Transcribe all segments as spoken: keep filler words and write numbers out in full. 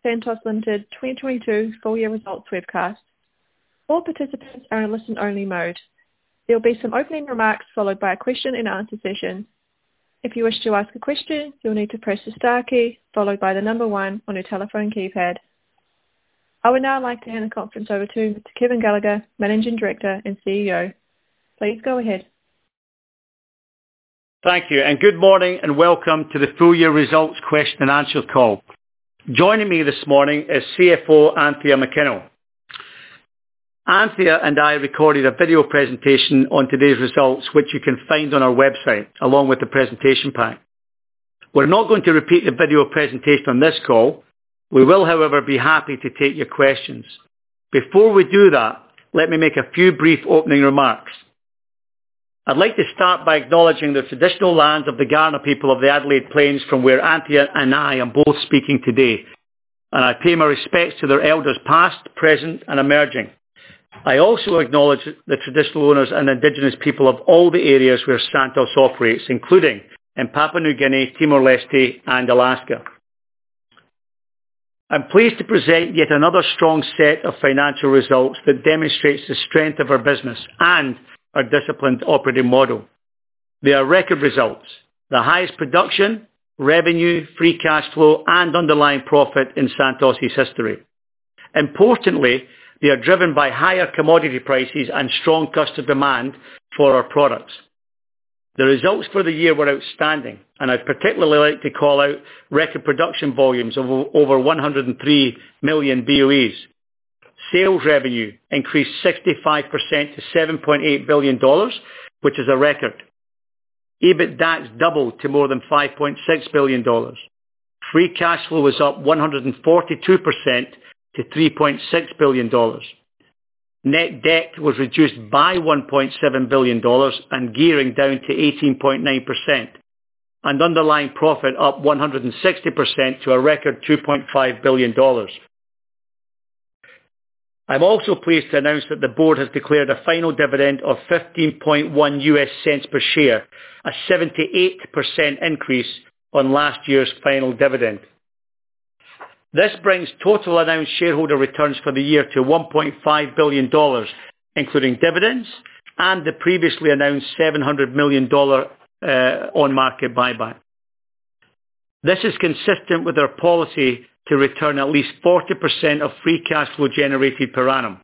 Santos Limited twenty twenty-two full year results webcast. All participants are in listen-only mode. There will be some opening remarks followed by a question and answer session. If you wish to ask a question, you'll need to press the star key followed by the number one on your telephone keypad. I would now like to hand the conference over to Mister Kevin Gallagher, Managing Director and C E O. Please go ahead. Thank you, and good morning and welcome to the full year results question and answer call. Joining me this morning is C F O Anthea McKinnell. Anthea and I recorded a video presentation on today's results, which you can find on our website, along with the presentation pack. We're not going to repeat the video presentation on this call. We will, however, be happy to take your questions. Before we do that, let me make a few brief opening remarks. I'd like to start by acknowledging the traditional lands of the Kaurna people of the Adelaide Plains from where Anthea and I are both speaking today, and I pay my respects to their elders past, present and emerging. I also acknowledge the traditional owners and Indigenous people of all the areas where Santos operates, including in Papua New Guinea, Timor-Leste and Alaska. I'm pleased to present yet another strong set of financial results that demonstrates the strength of our business and our disciplined operating model. They are record results, the highest production, revenue, free cash flow and underlying profit in Santos' history. Importantly, they are driven by higher commodity prices and strong customer demand for our products. The results for the year were outstanding, and I'd particularly like to call out record production volumes of over one hundred three million B O Es. Sales revenue increased sixty-five percent to seven point eight billion dollars, which is a record. EBITDAX doubled to more than five point six billion dollars. Free cash flow was up one hundred forty-two percent to three point six billion dollars. Net debt was reduced by one point seven billion dollars and gearing down to eighteen point nine percent. And underlying profit up one hundred sixty percent to a record two point five billion dollars. I'm also pleased to announce that the board has declared a final dividend of fifteen point one U S cents per share, a seventy-eight percent increase on last year's final dividend. This brings total announced shareholder returns for the year to one point five billion dollars, including dividends and the previously announced seven hundred million dollars uh, on-market buyback. This is consistent with our policy to return at least forty percent of free cash flow generated per annum.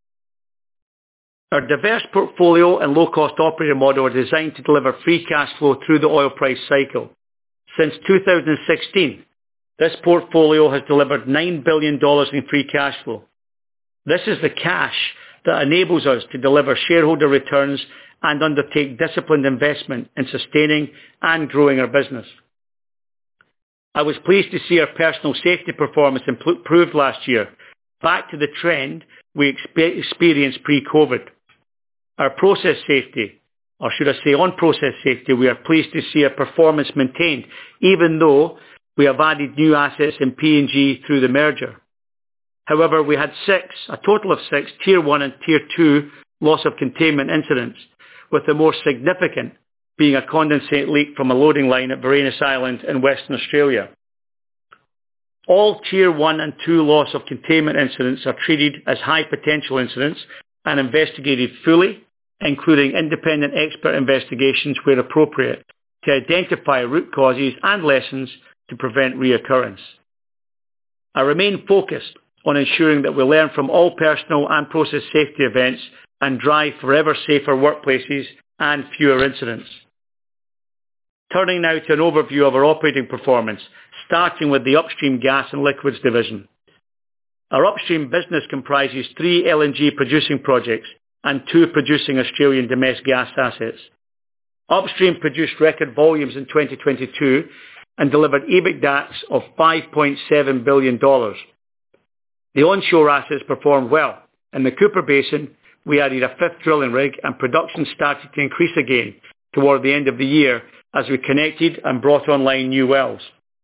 Our diverse portfolio and low-cost operating model are designed to deliver free cash flow through the oil price cycle. Since two thousand sixteen, this portfolio has delivered nine billion dollars in free cash flow. This is the cash that enables us to deliver shareholder returns and undertake disciplined investment in sustaining and growing our business. I was pleased to see our personal safety performance improved last year, back to the trend we experienced pre-COVID. Our process safety, or should I say on process safety, we are pleased to see our performance maintained, even though we have added new assets in P N G through the merger. However, we had six, a total of six, Tier one and Tier two loss of containment incidents, with the more significant being a condensate leak from a loading line at Varanus Island in Western Australia. All Tier one and two loss of containment incidents are treated as high potential incidents and investigated fully, including independent expert investigations where appropriate, to identify root causes and lessons to prevent reoccurrence. I remain focused on ensuring that we learn from all personal and process safety events and drive forever safer workplaces and fewer incidents. Turning now to an overview of our operating performance, starting with the Upstream Gas and Liquids division. Our upstream business comprises three L N G producing projects and two producing Australian domestic gas assets. Upstream produced record volumes in twenty twenty-two and delivered EBITDAX of five point seven billion dollars. The onshore assets performed well. In the Cooper Basin, we added a fifth drilling rig and production started to increase again toward the end of the year as we connected and brought online new wells.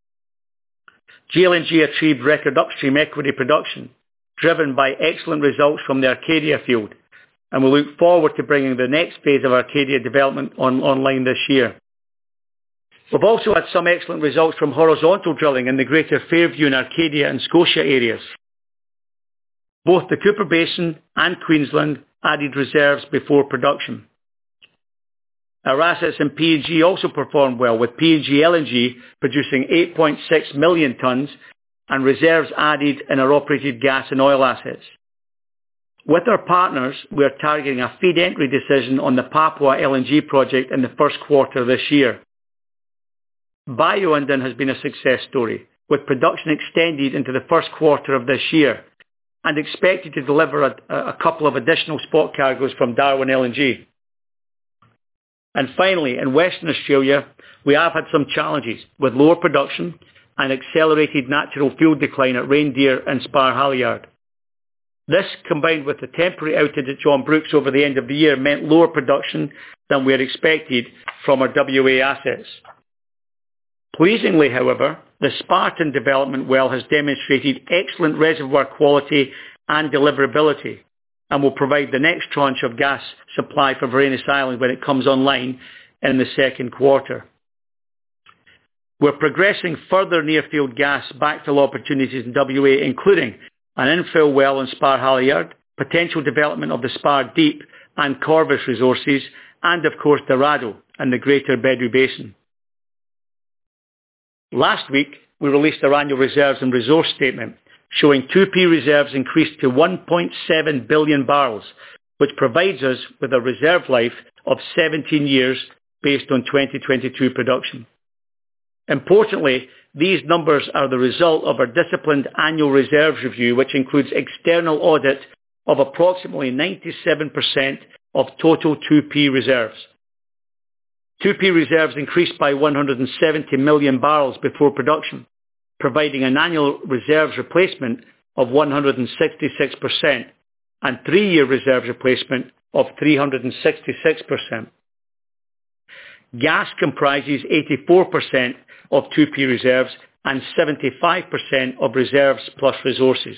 G L N G achieved record upstream equity production, driven by excellent results from the Arcadia field, and we look forward to bringing the next phase of Arcadia development on, online this year. We've also had some excellent results from horizontal drilling in the Greater Fairview and Arcadia and Scotia areas. Both the Cooper Basin and Queensland added reserves before production. Our assets in P N G also performed well, with P N G L N G producing eight point six million tonnes and reserves added in our operated gas and oil assets. With our partners, we are targeting a feed entry decision on the Papua L N G project in the first quarter this year. Bayu-Undan has been a success story, with production extended into the first quarter of this year and expected to deliver a, a couple of additional spot cargoes from Darwin L N G. And finally, in Western Australia, we have had some challenges with lower production and accelerated natural fuel decline at Reindeer and Spar Halyard. This, combined with the temporary outage at John Brooks over the end of the year, meant lower production than we had expected from our W A assets. Pleasingly, however, the Spartan development well has demonstrated excellent reservoir quality and deliverability and will provide the next tranche of gas supply for Varanus Island when it comes online in the second quarter. We're progressing further near-field gas backfill opportunities in W A, including an infill well in Spar Halyard, potential development of the Spar Deep and Corvus resources, and of course Dorado and the Greater Bedout Basin. Last week, we released our annual reserves and resource statement, showing two P reserves increased to one point seven billion barrels, which provides us with a reserve life of seventeen years based on twenty twenty-two production. Importantly, these numbers are the result of our disciplined annual reserves review, which includes external audit of approximately ninety-seven percent of total two P reserves. two P reserves increased by one hundred seventy million barrels before production, providing an annual reserves replacement of one hundred sixty-six percent and three-year reserves replacement of three hundred sixty-six percent. Gas comprises eighty-four percent of two P reserves and seventy-five percent of reserves plus resources.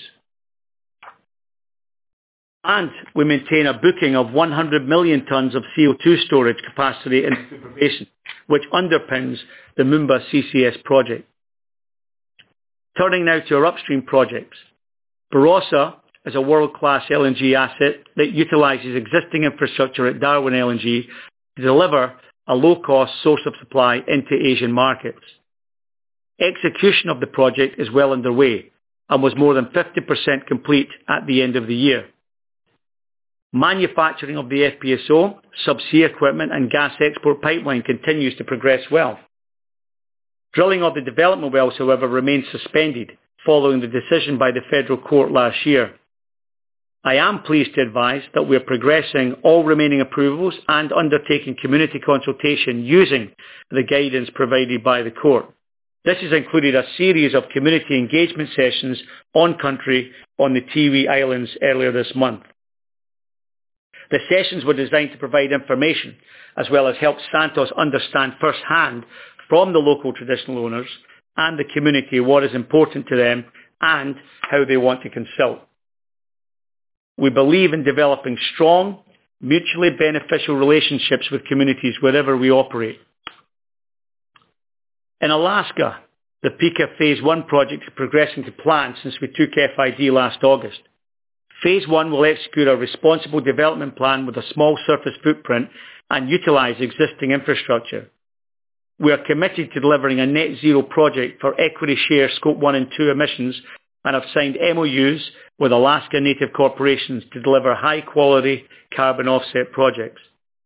And we maintain a booking of one hundred million tonnes of C O two storage capacity in the Cooper Basin, which underpins the Moomba C C S project. Turning now to our upstream projects. Barossa is a world-class L N G asset that utilises existing infrastructure at Darwin L N G to deliver a low-cost source of supply into Asian markets. Execution of the project is well underway and was more than fifty percent complete at the end of the year. Manufacturing of the F P S O, subsea equipment and gas export pipeline continues to progress well. Drilling of the development wells, however, remains suspended following the decision by the federal court last year. I am pleased to advise that we are progressing all remaining approvals and undertaking community consultation using the guidance provided by the court. This has included a series of community engagement sessions on country on the Tiwi Islands earlier this month. The sessions were designed to provide information as well as help Santos understand firsthand from the local traditional owners and the community what is important to them and how they want to consult. We believe in developing strong, mutually beneficial relationships with communities wherever we operate. In Alaska, the Pikka Phase one project is progressing to plan since we took F I D last August. Phase one will execute a responsible development plan with a small surface footprint and utilise existing infrastructure. We are committed to delivering a net zero project for equity share Scope one and two emissions and have signed M O Us with Alaska Native corporations to deliver high-quality carbon offset projects.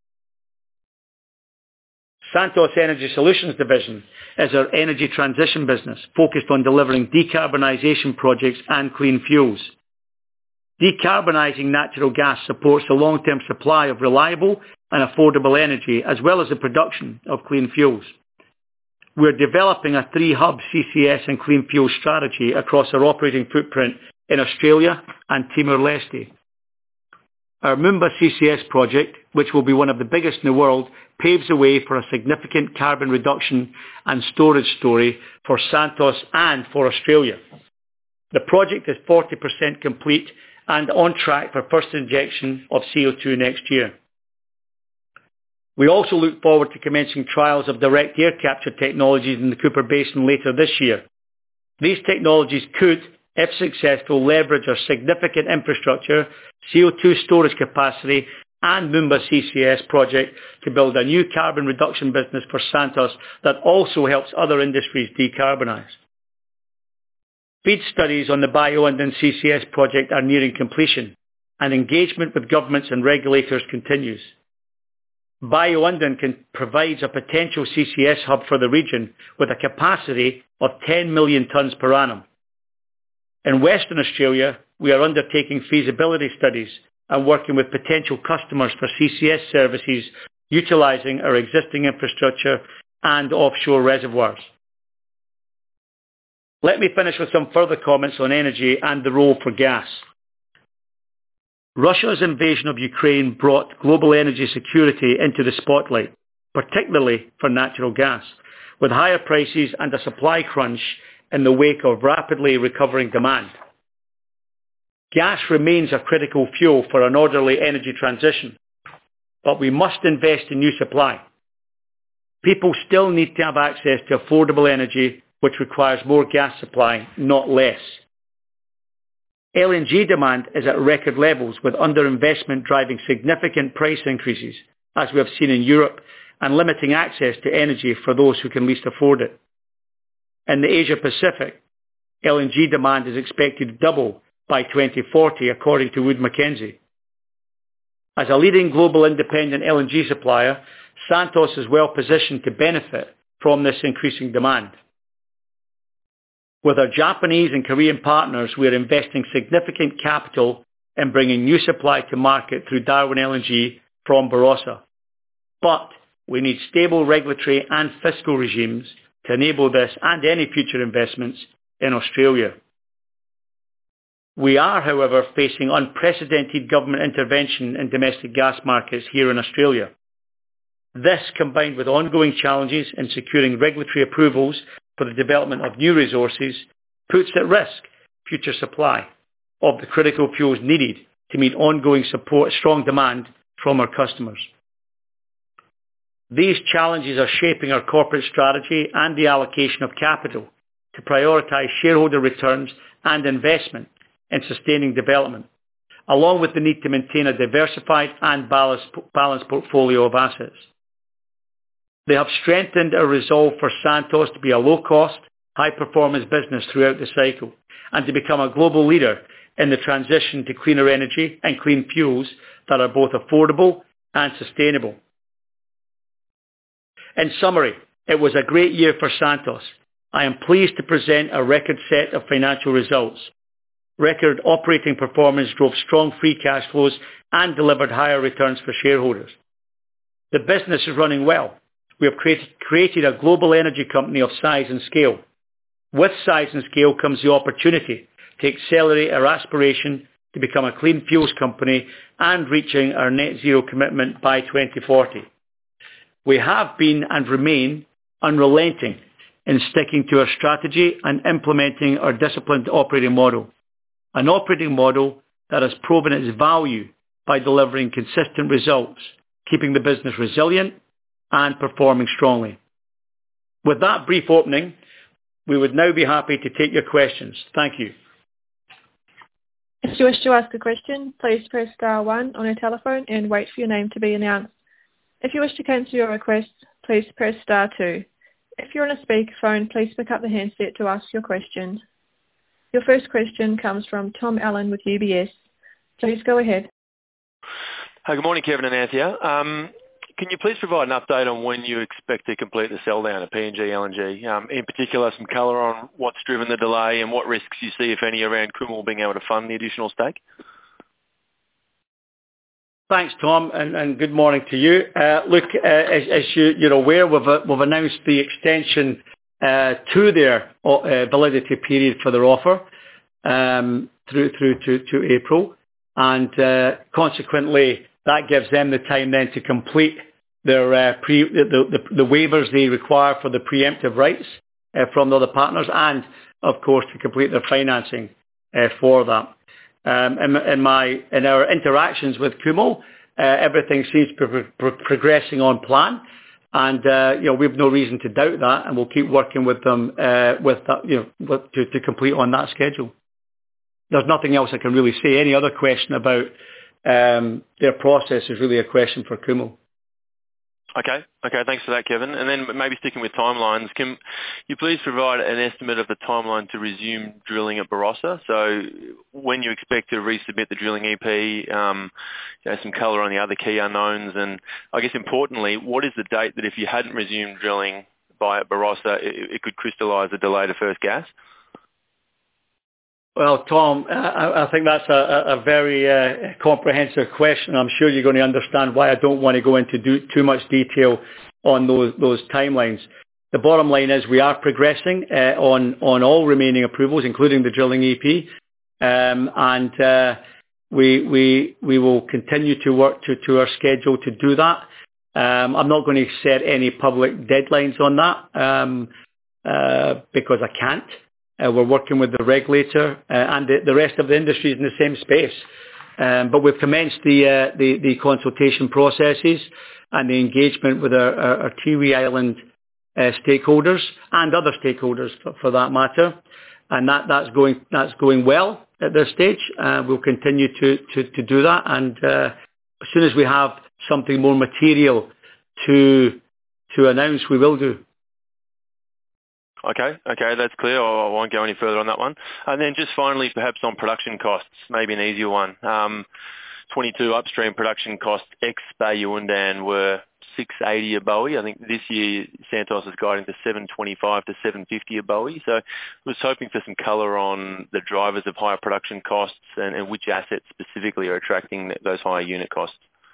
Santos Energy Solutions Division is our energy transition business focused on delivering decarbonisation projects and clean fuels. Decarbonising natural gas supports the long-term supply of reliable and affordable energy as well as the production of clean fuels. We are developing a three-hub C C S and clean fuel strategy across our operating footprint in Australia and Timor-Leste. Our Moomba C C S project, which will be one of the biggest in the world, paves the way for a significant carbon reduction and storage story for Santos and for Australia. The project is forty percent complete and on track for first injection of C O two next year. We also look forward to commencing trials of direct air capture technologies in the Cooper Basin later this year. These technologies could, if successful, leverage our significant infrastructure, C O two storage capacity, and Moomba C C S project to build a new carbon reduction business for Santos that also helps other industries decarbonise. FEED studies on the Bayu-Undan C C S project are nearing completion, and engagement with governments and regulators continues. Bayu-Undan can provides a potential C C S hub for the region with a capacity of ten million tonnes per annum. In Western Australia, we are undertaking feasibility studies and working with potential customers for C C S services utilising our existing infrastructure and offshore reservoirs. Let me finish with some further comments on energy and the role for gas. Russia's invasion of Ukraine brought global energy security into the spotlight, particularly for natural gas, with higher prices and a supply crunch in the wake of rapidly recovering demand. Gas remains a critical fuel for an orderly energy transition, but we must invest in new supply. People still need to have access to affordable energy, which requires more gas supply, not less. L N G demand is at record levels, with underinvestment driving significant price increases, as we have seen in Europe, and limiting access to energy for those who can least afford it. In the Asia Pacific, L N G demand is expected to double by twenty forty, according to Wood Mackenzie. As a leading global independent L N G supplier, Santos is well positioned to benefit from this increasing demand. With our Japanese and Korean partners, we are investing significant capital in bringing new supply to market through Darwin L N G from Barossa. But we need stable regulatory and fiscal regimes to enable this and any future investments in Australia. We are, however, facing unprecedented government intervention in domestic gas markets here in Australia. This, combined with ongoing challenges in securing regulatory approvals for the development of new resources, puts at risk future supply of the critical fuels needed to meet ongoing support, strong demand from our customers. These challenges are shaping our corporate strategy and the allocation of capital to prioritise shareholder returns and investment in sustaining development, along with the need to maintain a diversified and balanced, balanced portfolio of assets. They have strengthened our resolve for Santos to be a low-cost, high-performance business throughout the cycle and to become a global leader in the transition to cleaner energy and clean fuels that are both affordable and sustainable. In summary, it was a great year for Santos. I am pleased to present a record set of financial results. Record operating performance drove strong free cash flows and delivered higher returns for shareholders. The business is running well. We have created, created a global energy company of size and scale. With size and scale comes the opportunity to accelerate our aspiration to become a clean fuels company and reaching our net zero commitment by twenty forty. We have been and remain unrelenting in sticking to our strategy and implementing our disciplined operating model. An operating model that has proven its value by delivering consistent results, keeping the business resilient and performing strongly. With that brief opening, we would now be happy to take your questions. Thank you. If you wish to ask a question, please press star one on your telephone and wait for your name to be announced. If you wish to cancel your request, please press star two. If you're on a speakerphone, please pick up the handset to ask your question. Your first question comes from Tom Allen with U B S. Please go ahead. Hi, good morning, Kevin and Anthea. Um, Can you please provide an update on when you expect to complete the sell down of P N G L N G? Um, in particular, some colour on what's driven the delay and what risks you see, if any, around Kumul being able to fund the additional stake? Thanks, Tom, and, and good morning to you. Uh, look, uh, as, as you, you're aware, we've, uh, we've announced the extension uh, to their uh, validity period for their offer um, through through to, to April, and uh, consequently, that gives them the time then to complete their uh, pre, the, the, the waivers they require for the preemptive rights uh, from the other partners, and of course to complete their financing uh, for that. Um, in, in my in our interactions with Kumul, uh, everything seems to be pro- progressing on plan. And, uh, you know, we have no reason to doubt that, and we'll keep working with them uh, with that, you know, with, to, to complete on that schedule. There's nothing else I can really say. Any other question about um, their process is really a question for Kumul. Okay. Okay, thanks for that, Kevin. And then maybe sticking with timelines, can you please provide an estimate of the timeline to resume drilling at Barossa? So when you expect to resubmit the drilling E P, um, you know, some colour on the other key unknowns, and I guess importantly, what is the date that if you hadn't resumed drilling by Barossa, it, it could crystallise a delay to first gas? Well, Tom, I, I think that's a, a very uh, comprehensive question. I'm sure you're going to understand why I don't want to go into do, too much detail on those, those timelines. The bottom line is we are progressing uh, on, on all remaining approvals, including the drilling E P, um, and uh, we, we, we will continue to work to, to our schedule to do that. Um, I'm not going to set any public deadlines on that um, uh, because I can't. Uh, we're working with the regulator uh, and the, the rest of the industry is in the same space. Um, but we've commenced the, uh, the the consultation processes and the engagement with our, our, our Tiwi Island uh, stakeholders and other stakeholders for, for that matter. And that, that's going that's going well at this stage. Uh, we'll continue to, to, to do that. And uh, as soon as we have something more material to to announce, we will do. Okay, okay, that's clear. I won't go any further on that one. And then just finally, perhaps on production costs, maybe an easier one. Um, twenty-two upstream production costs ex Bayu-Undan were six eighty a bowie. I think this year Santos is guiding to seven twenty-five to seven fifty a bowie. So I was hoping for some colour on the drivers of higher production costs and, and which assets specifically are attracting those higher unit costs.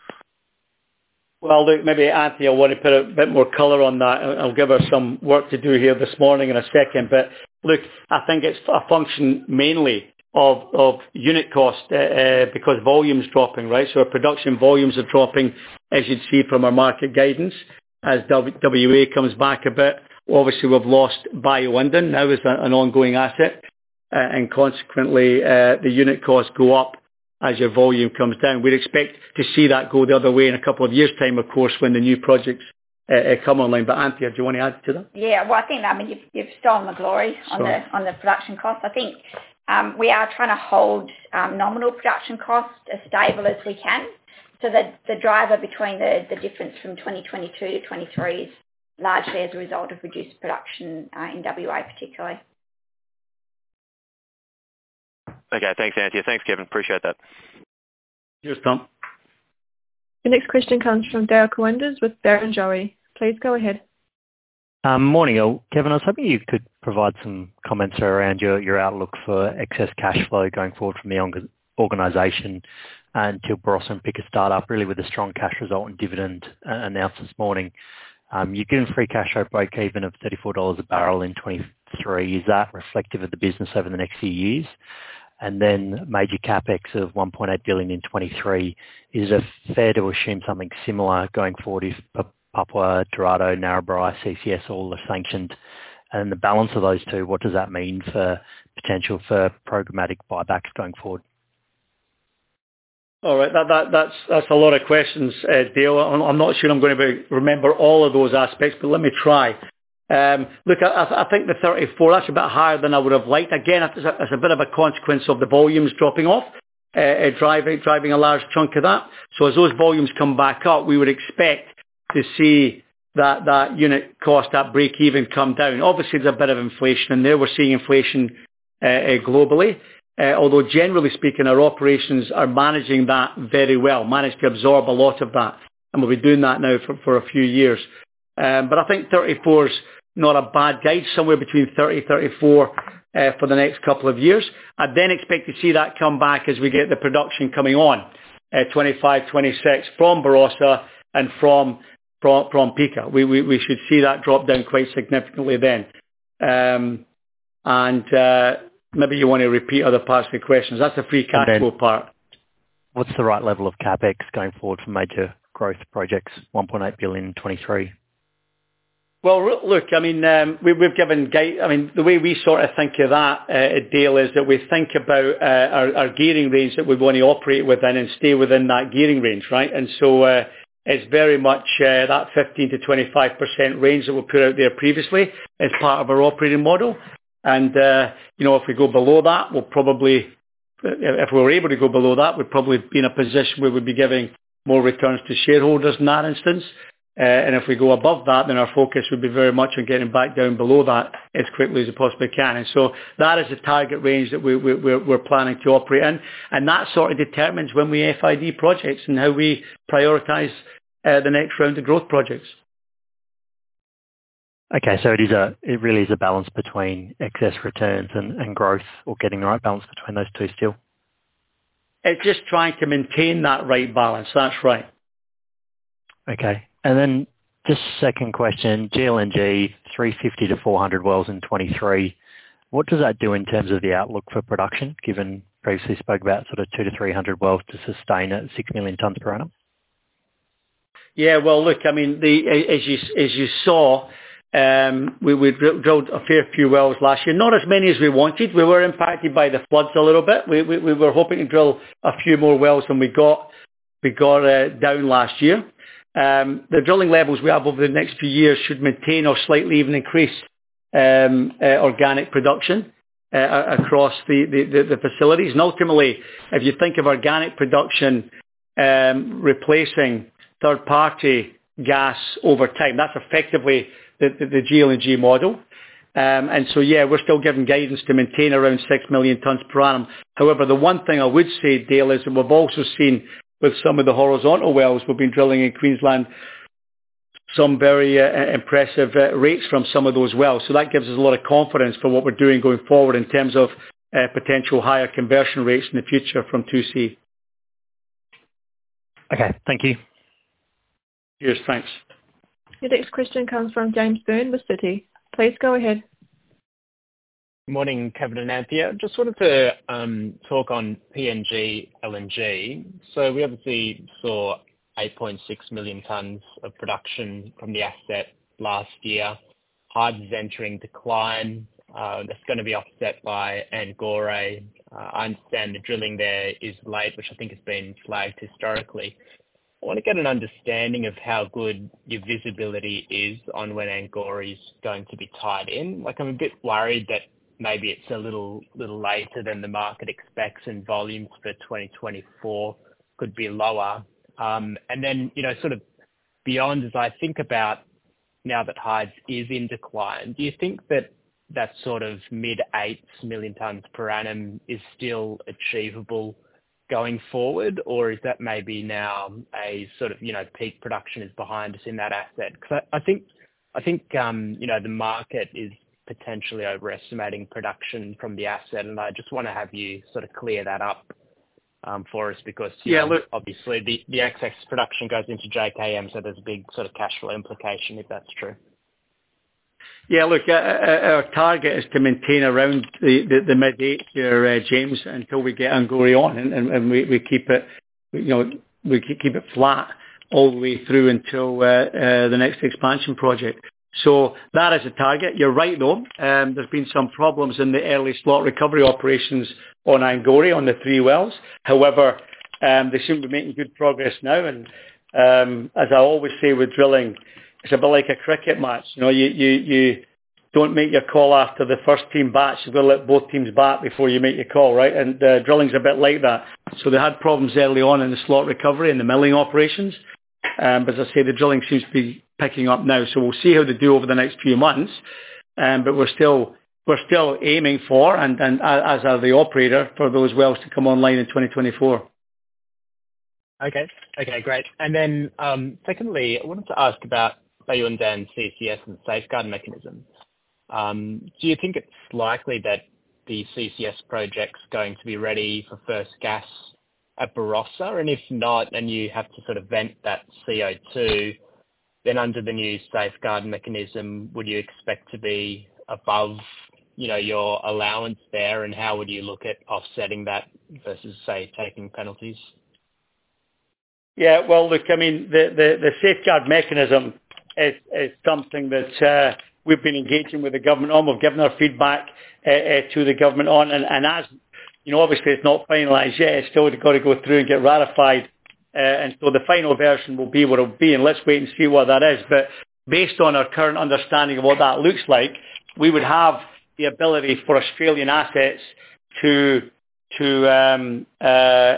Well, look, maybe Anthony will want to put a bit more colour on that. I'll give her some work to do here this morning in a second. But look, I think it's a function mainly of, of unit cost uh, uh, because volume's dropping, right? So our production volumes are dropping, as you'd see from our market guidance, as W A comes back a bit. Obviously, we've lost Bayu-Undan now as an ongoing asset, uh, and consequently, uh, the unit costs go up as your volume comes down. We'd expect to see that go the other way in a couple of years' time, of course, when the new projects uh, come online. But Anthea, do you want to add to that? Yeah, well, I think, I mean, you've, you've stolen the glory on Sorry. the on the production costs. I think um, we are trying to hold um, nominal production costs as stable as we can. So the, the driver between the, the difference from twenty twenty-two to twenty-three is largely as a result of reduced production uh, in W A particularly. Okay, thanks, Anthea. Thanks, Kevin. Appreciate that. Cheers, Tom. The next question comes from Dale Kawenders with Barrenjoey. Please go ahead. Um, morning, all. Kevin, I was hoping you could provide some comments around your, your outlook for excess cash flow going forward from the organisation until Barossa and Pikka start up, really with a strong cash result and dividend uh, announced this morning. Um, you've given free cash flow break even of thirty-four dollars a barrel in twenty-three. Is that reflective of the business over the next few years? And then major capex of one point eight billion dollars in twenty-three. Is it fair to assume something similar going forward if Papua, Dorado, Narrabri, C C S all are sanctioned? And the balance of those two, what does that mean for potential for programmatic buybacks going forward? All right, that, that, that's that's a lot of questions, uh, Dale. I'm, I'm not sure I'm going to be, remember all of those aspects, but let me try. Um, look, I, I think the thirty-four, that's a bit higher than I would have liked. Again, it's a, it's a bit of a consequence of the volumes dropping off, uh, uh, driving, driving a large chunk of that. So as those volumes come back up, we would expect to see that, that unit cost, that break-even come down. Obviously, there's a bit of inflation in there. We're seeing inflation uh, uh, globally. Uh, although generally speaking, our operations are managing that very well, managed to absorb a lot of that. And we'll be doing that now for, for a few years. Um, but I think thirty-four is not a bad guide, somewhere between thirty, thirty-four uh, for the next couple of years. I'd then expect to see that come back as we get the production coming on, uh, twenty-five, twenty-six, from Barossa and from from, from Pikka. We, we, we should see that drop down quite significantly then. Um, and uh, maybe you want to repeat other parts of the questions. That's the free cash flow part. What's the right level of capex going forward for major growth projects, one point eight billion dollars in twenty-three? Well, look, I mean, um, we, we've given guide. I mean, the way we sort of think of that, uh, Dale, is that we think about uh, our, our gearing range that we want to operate within and stay within that gearing range, right? And so uh, it's very much uh, that fifteen to twenty-five percent range that we put out there previously as part of our operating model. And, uh, you know, if we go below that, we'll probably, if we were able to go below that, we'd probably be in a position where we'd be giving more returns to shareholders in that instance. Uh, and if we go above that, then our focus would be very much on getting back down below that as quickly as we possibly can. And so that is the target range that we, we, we're, we're planning to operate in. And that sort of determines when we F I D projects and how we prioritise uh, the next round of growth projects. Okay, so it is a it really is a balance between excess returns and, and growth, or getting the right balance between those two still. It's just trying to maintain that right balance. That's right. Okay. And then just second question, G L N G, three fifty to four hundred wells in twenty-three. What does that do in terms of the outlook for production, given previously spoke about sort of two to three hundred wells to sustain at six million tonnes per annum? Yeah, well, look, I mean, the as you as you saw, um, we, we drilled a fair few wells last year. Not as many as we wanted. We were impacted by the floods a little bit. We we, we were hoping to drill a few more wells than we got we got uh, down last year. Um, the drilling levels we have over the next few years should maintain or slightly even increase um, uh, organic production uh, across the, the, the, the facilities. And ultimately, if you think of organic production um, replacing third-party gas over time, that's effectively the, the, the G L N G model. Um, and so, yeah, we're still giving guidance to maintain around six million tonnes per annum. However, the one thing I would say, Dale, is that we've also seen with some of the horizontal wells we've been drilling in Queensland, some very uh, impressive uh, rates from some of those wells. So that gives us a lot of confidence for what we're doing going forward in terms of uh, potential higher conversion rates in the future from two C. Okay, thank you. Cheers, thanks. Your next question comes from James Byrne with Citi. Please go ahead. Good morning, Kevin and Anthea. Just wanted to um, talk on P N G L N G. So we obviously saw eight point six million tonnes of production from the asset last year. Hides is entering decline. Uh, that's going to be offset by Angore. Uh, I understand the drilling there is late, which I think has been flagged historically. I want to get an understanding of how good your visibility is on when Angore is going to be tied in. Like, I'm a bit worried that maybe it's a little little later than the market expects, and volumes for twenty twenty-four could be lower. Um, and then, you know, sort of beyond, as I think about now that Hides is in decline, do you think that that sort of mid-eights million tonnes per annum is still achievable going forward, or is that maybe now a sort of, you know, peak production is behind us in that asset? Because I, I think, I think, um, you know, the market is potentially overestimating production from the asset, and I just want to have you sort of clear that up um, for us, because yeah, know, look, obviously the, the excess production goes into J K M, so there's a big sort of cash flow implication if that's true. Yeah, look, uh, our target is to maintain around the, the, the mid-eights here, uh, James, until we get Angore on, and, and, and we, we keep it, you know, we keep it flat all the way through until uh, uh, the next expansion project. So that is a target. You're right, though. Um, there's been some problems in the early slot recovery operations on Angore on the three wells. However, um, they seem to be making good progress now. And um, as I always say with drilling, it's a bit like a cricket match. You know, you, you, you don't make your call after the first team bats. You've got to let both teams bat before you make your call, right? And uh, drilling's a bit like that. So they had problems early on in the slot recovery and the milling operations. Um, but as I say, the drilling seems to be picking up now. So we'll see how they do over the next few months. Um, but we're still we're still aiming for, and, and as are the operator, for those wells to come online in twenty twenty-four. Okay. Okay, great. And then um, secondly, I wanted to ask about Bayu-Undan C C S and safeguard mechanism. Um, do you think it's likely that the C C S project's going to be ready for first gas at Barossa? And if not, and you have to sort of vent that C O two, then under the new safeguard mechanism, would you expect to be above, you know, your allowance there? And how would you look at offsetting that versus, say, taking penalties? Yeah, well, look, I mean, the, the, the safeguard mechanism is, is something that uh, we've been engaging with the government on. We've given our feedback uh, uh, to the government on, and, and as you know, obviously it's not finalised yet. It's still got to go through and get ratified, uh, and so the final version will be what it will be, and let's wait and see what that is. But based on our current understanding of what that looks like, we would have the ability for Australian assets to to um, uh,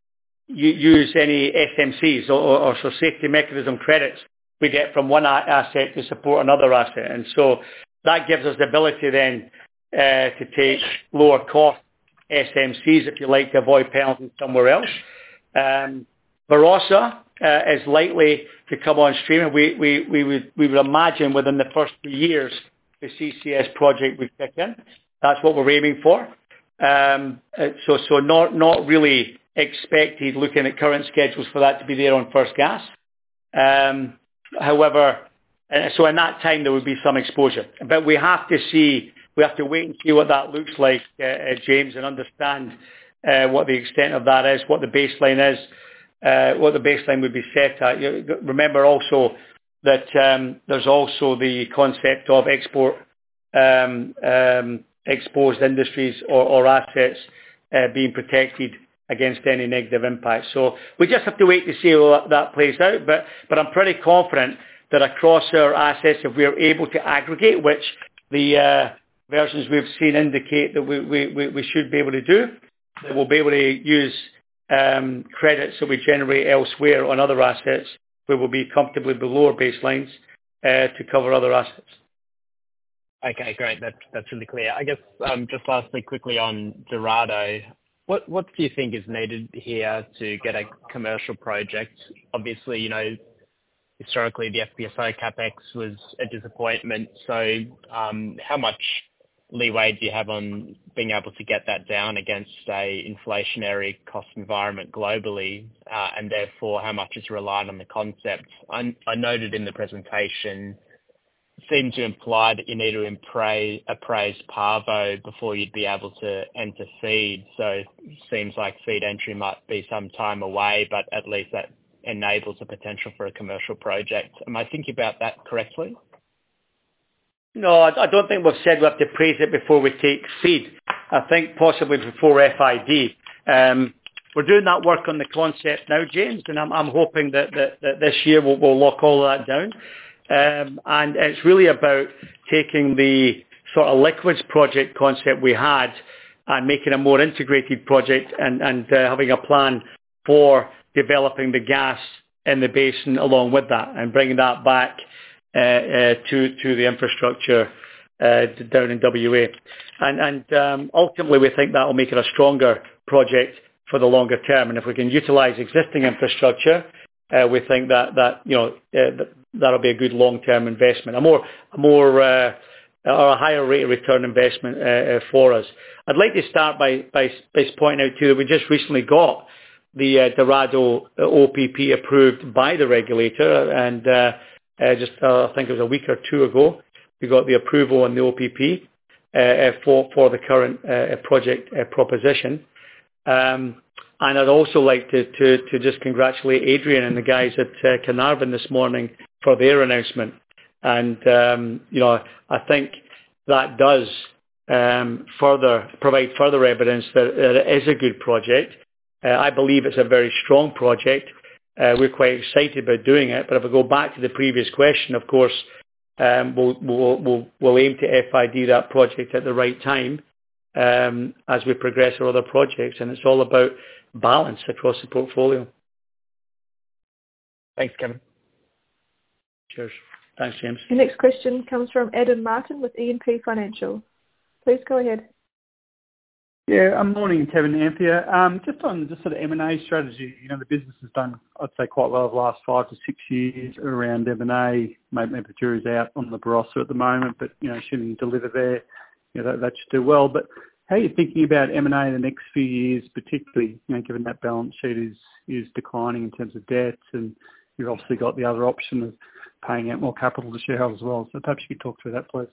use any S M Cs or, or, or so safety mechanism credits we get from one asset to support another asset. And so that gives us the ability then uh, to take lower cost S M Cs, if you like, to avoid penalties somewhere else. Um, Barossa uh, is likely to come on stream, and we, we, we, would, we would imagine within the first few years the C C S project would kick in. That's what we're aiming for. Um, so so not, not really expected, looking at current schedules, for that to be there on first gas. Um, however, uh, so in that time there would be some exposure. But we have to see, we have to wait and see what that looks like, uh, uh, James, and understand uh, what the extent of that is, what the baseline is, uh, what the baseline would be set at. You remember also that um, there's also the concept of export um, um, exposed industries or, or assets uh, being protected against any negative impact. So we just have to wait to see how that plays out. But but I'm pretty confident that across our assets, if we are able to aggregate, which the uh, versions we've seen indicate that we, we, we should be able to do, that we'll be able to use um, credits that we generate elsewhere on other assets where we'll be comfortably below our baselines uh, to cover other assets. Okay, great. That's that's really clear. I guess um, just lastly, quickly on Dorado, what what do you think is needed here to get a commercial project? Obviously, you know, historically the F P S O capex was a disappointment. So, um, how much leeway do you have on being able to get that down against a inflationary cost environment globally, uh, and therefore how much is reliant on the concept? I, I noted in the presentation, seemed to imply that you need to appraise, appraise Parvo before you'd be able to enter feed. So it seems like feed entry might be some time away, but at least that enables the potential for a commercial project. Am I thinking about that correctly? No, I don't think we've said we have to appraise it before we take feed. I think possibly before F I D. Um, we're doing that work on the concept now, James, and I'm, I'm hoping that, that, that this year we'll, we'll lock all of that down. Um, and it's really about taking the sort of liquids project concept we had and making a more integrated project and, and uh, having a plan for developing the gas in the basin along with that and bringing that back uh, uh, to, to the infrastructure uh, down in W A. And, and um, ultimately we think that will make it a stronger project for the longer term. And if we can utilise existing infrastructure, Uh, we think that, that you know, uh, that, that'll be a good long-term investment, a more, a more, uh, or a higher rate of return investment uh, uh, for us. I'd like to start by, by, by pointing out too that we just recently got the uh, Dorado O P P approved by the regulator, and uh, uh, just uh, I think it was a week or two ago, we got the approval on the O P P uh, for for the current uh, project uh, proposition. Um, And I'd also like to, to, to just congratulate Adrian and the guys at uh, Carnarvon this morning for their announcement. And, um, you know, I think that does um, further provide further evidence that, that it is a good project. Uh, I believe it's a very strong project. Uh, we're quite excited about doing it. But if I go back to the previous question, of course, um, we'll, we'll, we'll, we'll aim to F I D that project at the right time um, as we progress our other projects. And it's all about balance across the portfolio. Thanks, Kevin. Cheers. Thanks, James. The next question comes from Adam Martin with E and P Financial. Please go ahead. Yeah, um, morning, Kevin and Anthea. Um, just on just sort of M and A strategy, you know, the business has done, I'd say, quite well over the last five to six years around M and A. Maybe, maybe the jury's out on the Barossa at the moment, but, you know, shouldn't deliver there, you know, that, that should do well. But how are you thinking about M and A in the next few years, particularly, you know, given that balance sheet is is declining in terms of debt, and you've obviously got the other option of paying out more capital to shareholders as well. So perhaps you could talk through that, please.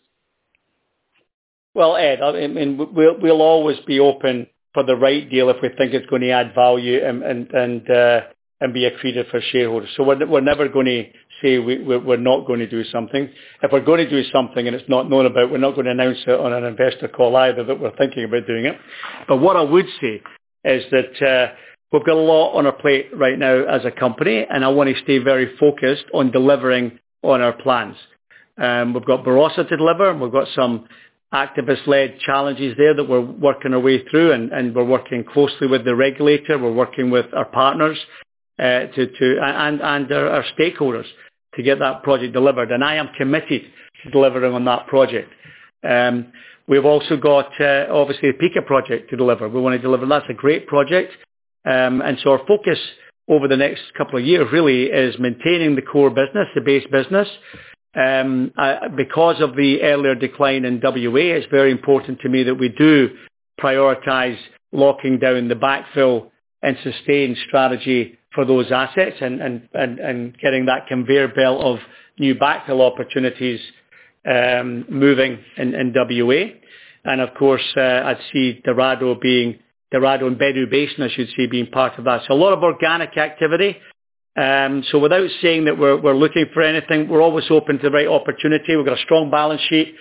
Well, Ed, I mean, we'll, we'll always be open for the right deal if we think it's going to add value and and and, uh, and be accretive for shareholders. So we're, we're never going to say we, we're not going to do something. If we're going to do something and it's not known about, we're not going to announce it on an investor call either that we're thinking about doing it. But what I would say is that uh, we've got a lot on our plate right now as a company, and I want to stay very focused on delivering on our plans. Um, we've got Barossa to deliver, and we've got some activist-led challenges there that we're working our way through, and, and we're working closely with the regulator. We're working with our partners uh, to, to and, and our, our stakeholders to get that project delivered. And I am committed to delivering on that project. Um, we've also got, uh, obviously, the Pikka project to deliver. We want to deliver. That's a great project. Um, and so our focus over the next couple of years really is maintaining the core business, the base business. Um, uh, because of the earlier decline in W A, it's very important to me that we do prioritise locking down the backfill and sustain strategy for those assets and, and, and, and getting that conveyor belt of new backfill opportunities um, moving in, in W A. And of course, uh, I'd see Dorado being, Dorado and Bedout Basin, I should say, being part of that. So a lot of organic activity. Um, so without saying that we're, we're looking for anything, we're always open to the right opportunity. We've got a strong balance sheet.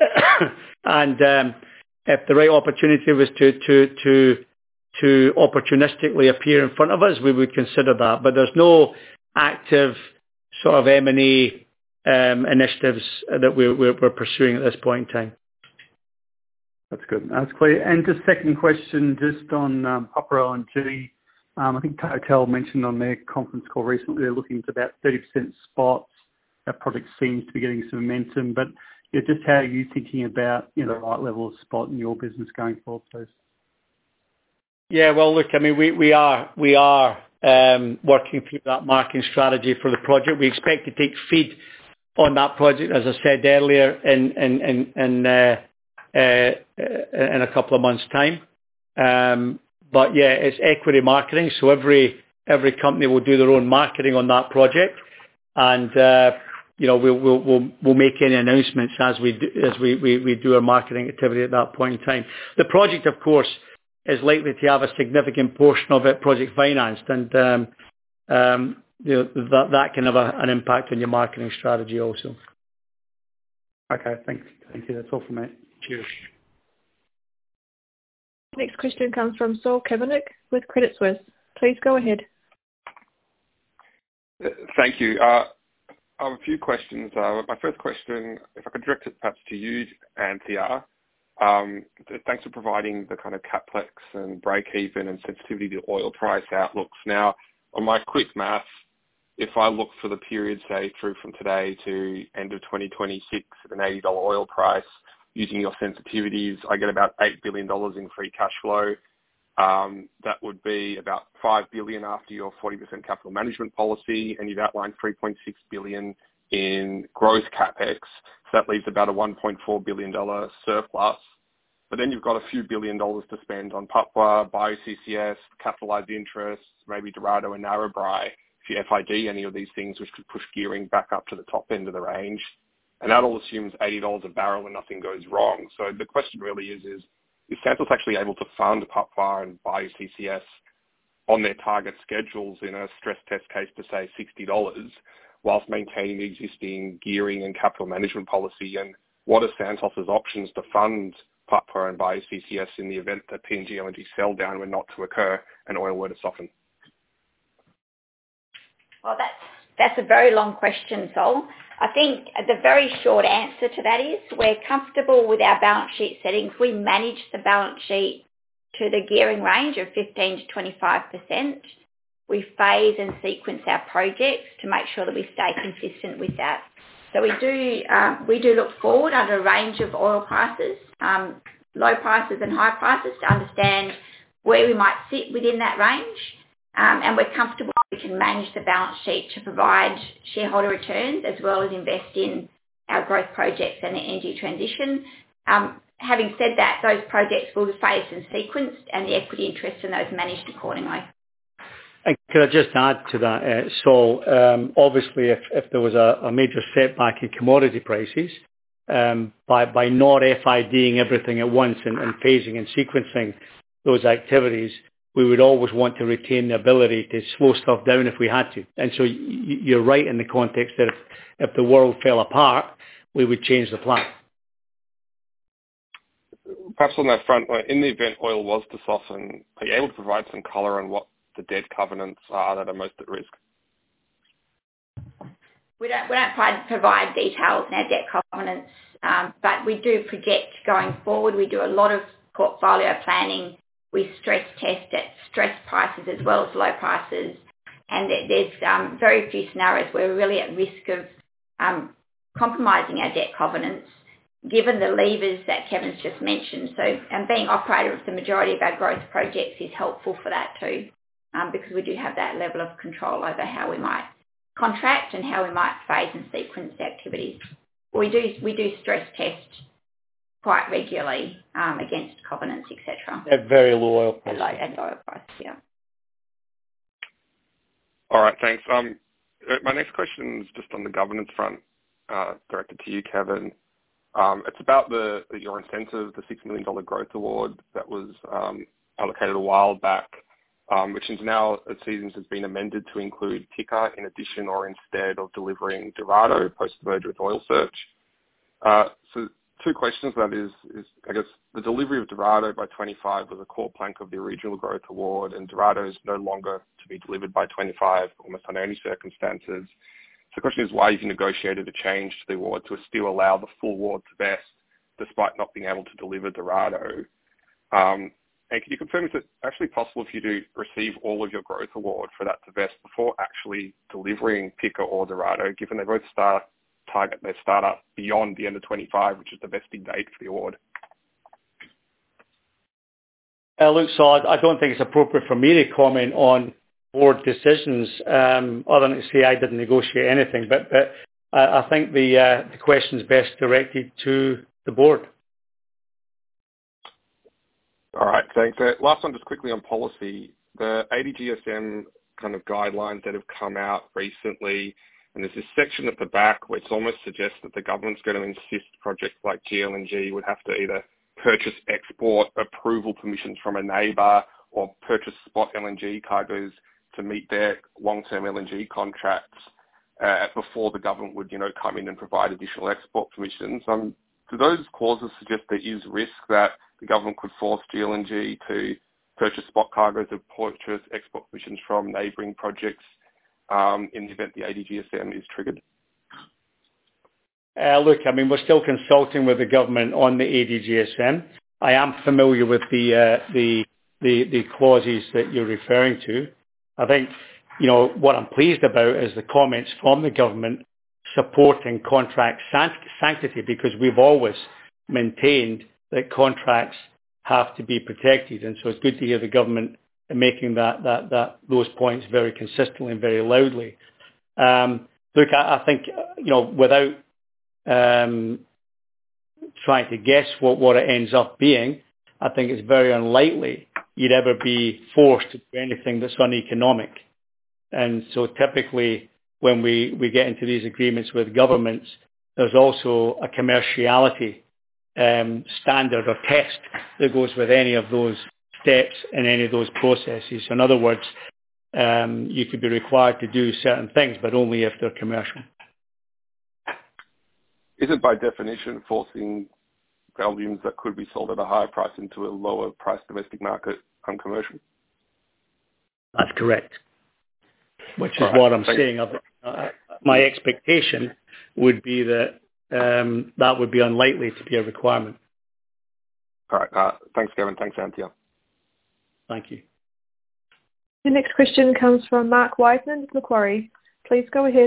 and um, if the right opportunity was to, to, to, to opportunistically appear in front of us, we would consider that. But there's no active sort of M and A um, initiatives that we're, we're, we're pursuing at this point in time. That's good. That's clear. And just second question, just on um, Papua L N G. Um, I think Total mentioned on their conference call recently they're looking at about thirty percent spots. That project seems to be getting some momentum. But yeah, just how are you thinking about, you know, the right level of spot in your business going forward, please? Yeah, well, look, I mean, we, we are we are um, working through that marketing strategy for the project. We expect to take feed on that project, as I said earlier, in in in in, uh, uh, in a couple of months' time. Um, But yeah, it's equity marketing, so every every company will do their own marketing on that project, and uh, you know we'll we'll we'll we'll make any announcements as we do, as we, we we do our marketing activity at that point in time. The project, of course, is likely to have a significant portion of it project financed, and um, um, you know that that can have a, an impact on your marketing strategy also. Okay, thanks. Thank you. That's all from me. Cheers. Next question comes from Saul Kavanagh with Credit Suisse. Please go ahead. Thank you. Uh, I have a few questions. Uh, my first question, if I could direct it perhaps to you, Anthea. Um, thanks for providing the kind of CapEx and break-even and sensitivity to oil price outlooks. Now, on my quick math, if I look for the period, say, through from today to end of twenty twenty-six at an eighty dollars oil price, using your sensitivities, I get about eight billion dollars in free cash flow. Um, that would be about five billion dollars after your forty percent capital management policy, and you've outlined three point six billion dollars in growth CapEx. So that leaves about a one point four billion dollars surplus. But then you've got a few billion dollars to spend on Papua, Bio C C S, capitalised interest, maybe Dorado and Narrabri, if you F I D any of these things, which could push gearing back up to the top end of the range. And that all assumes eighty dollars a barrel and nothing goes wrong. So the question really is, is, is Santos actually able to fund Papua and Bio C C S on their target schedules in a stress test case to say sixty dollars, whilst maintaining the existing gearing and capital management policy? And what are Santos's options to fund Papua and Bio C C S in the event that P N G L N G sell down were not to occur and oil were to soften? Well, that's, that's a very long question, Sol. I think the very short answer to that is we're comfortable with our balance sheet settings. We manage the balance sheet to the gearing range of fifteen to twenty-five percent. We phase and sequence our projects to make sure that we stay consistent with that. So we do um, we do look forward under a range of oil prices, um, low prices and high prices, to understand where we might sit within that range. Um, and we're comfortable we can manage the balance sheet to provide shareholder returns as well as invest in our growth projects and the energy transition. Um, having said that, those projects will be phased and sequenced, and the equity interest in those managed accordingly. And could I just add to that, uh, Saul? Um, obviously, if, if there was a, a major setback in commodity prices, um, by, by not FIDing everything at once and, and phasing and sequencing those activities, we would always want to retain the ability to slow stuff down if we had to. And so you're right in the context that if, if the world fell apart, we would change the plan. Perhaps on that front, in the event oil was to soften, are you able to provide some colour on what the debt covenants are that are most at risk? We don't, we don't provide, provide details in our debt covenants, um, but we do project going forward. We do a lot of portfolio planning. We stress test at stress prices as well as low prices. And there's um, very few scenarios where we're really at risk of um, compromising our debt covenants, given the levers that Kevin's just mentioned. So and being operator of the majority of our growth projects is helpful for that too, um, because we do have that level of control over how we might contract and how we might phase and sequence the activities. We do we do stress test quite regularly um, against covenants, et cetera. At very low oil prices. At low, at low oil prices, yeah. All right, thanks. Um, my next question is just on the governance front, uh, directed to you, Kevin. Um, it's about the your incentive, the six million dollars growth award that was um, allocated a while back, um, which is now, it seems, has been amended to include Pikka in addition or instead of delivering Dorado post-merger with Oil Search. Uh, so two questions. That is, is, I guess, the delivery of Dorado by twenty-five was a core plank of the original growth award, and Dorado is no longer to be delivered by twenty-five, almost under any circumstances. So the question is why you've negotiated a change to the award to still allow the full award to vest, despite not being able to deliver Dorado. Um, and can you confirm, is it actually possible for you to receive all of your growth award for that to vest before actually delivering Pikka or Dorado, given they both start target their startup beyond the end of twenty-five, which is the vesting date for the award? Uh, look, so I, I don't think it's appropriate for me to comment on board decisions, um, other than to say I didn't negotiate anything. But, but I, I think the uh, the question is best directed to the board. All right, thanks. Uh, last one, just quickly on policy. The A D G S M kind of guidelines that have come out recently, and there's this section at the back which almost suggests that the government's going to insist projects like G L N G would have to either purchase export approval permissions from a neighbour or purchase spot L N G cargoes to meet their long-term L N G contracts uh, before the government would, you know, come in and provide additional export permissions. Um, do those clauses suggest there is risk that the government could force G L N G to purchase spot cargoes or purchase export permissions from neighbouring projects um, in the event the A D G S M is triggered? Uh, look, I mean, we're still consulting with the government on the A D G S M. I am familiar with the uh, the, the the clauses that you're referring to. I think, you know, what I'm pleased about is the comments from the government supporting contract sanctity, because we've always maintained that contracts have to be protected, and so it's good to hear the government making that that that those points very consistently and very loudly. Um, look, I, I think, you know, without um, trying to guess what, what it ends up being, I think it's very unlikely you'd ever be forced to do anything that's uneconomic. And so typically when we, we get into these agreements with governments, there's also a commerciality um, standard or test that goes with any of those steps in any of those processes. So in other words, um, you could be required to do certain things, but only if they're commercial. Isn't by definition forcing volumes that could be sold at a higher price into a lower price domestic market uncommercial? That's correct. Which is right, what I'm thanks. saying. Uh, my expectation would be that um, that would be unlikely to be a requirement. All right. Uh, thanks, Kevin. Thanks, Anthea. Thank you. The next question comes from Mark Wiseman of Macquarie. Please go ahead.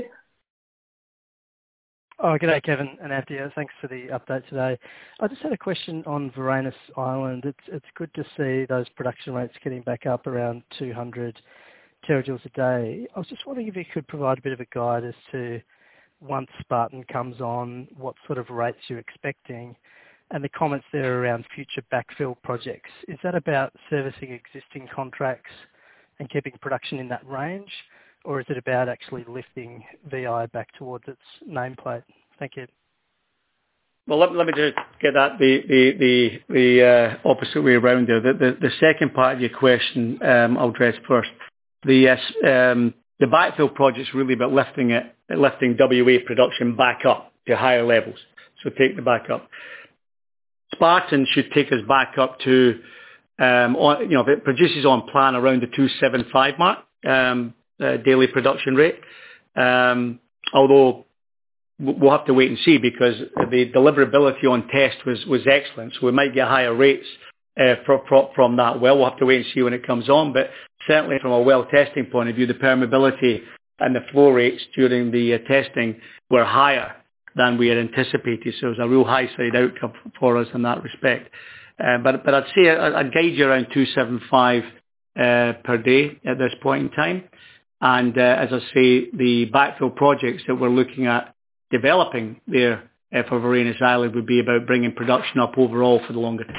Oh, g'day, Kevin and Anthea. Thanks for the update today. I just had a question on Varanus Island. It's it's good to see those production rates getting back up around two hundred terajoules a day. I was just wondering if you could provide a bit of a guide as to, once Spartan comes on, what sort of rates you're expecting, and the comments there around future backfill projects. Is that about servicing existing contracts and keeping production in that range, or is it about actually lifting V I back towards its nameplate? Thank you. Well, let, let me just get that the the the, the uh, opposite way around there. The, the the second part of your question, um, I'll address first. The uh, um, the backfill project's really about lifting it, lifting W A production back up to higher levels. So take the back up. Spartan should take us back up to, um, on, you know, if it produces on plan around the two seventy-five mark um, uh, daily production rate. Um, although we'll have to wait and see because the deliverability on test was, was excellent. So we might get higher rates uh, for, for, from that well. We'll have to wait and see when it comes on. But certainly from a well testing point of view, the permeability and the flow rates during the uh, testing were higher than we had anticipated. So it was a real high side outcome for us in that respect. Uh, but, but I'd say I'd guide you around two seventy-five uh, per day at this point in time. And uh, as I say, the backfill projects that we're looking at developing there uh, for Varanus Island would be about bringing production up overall for the longer term.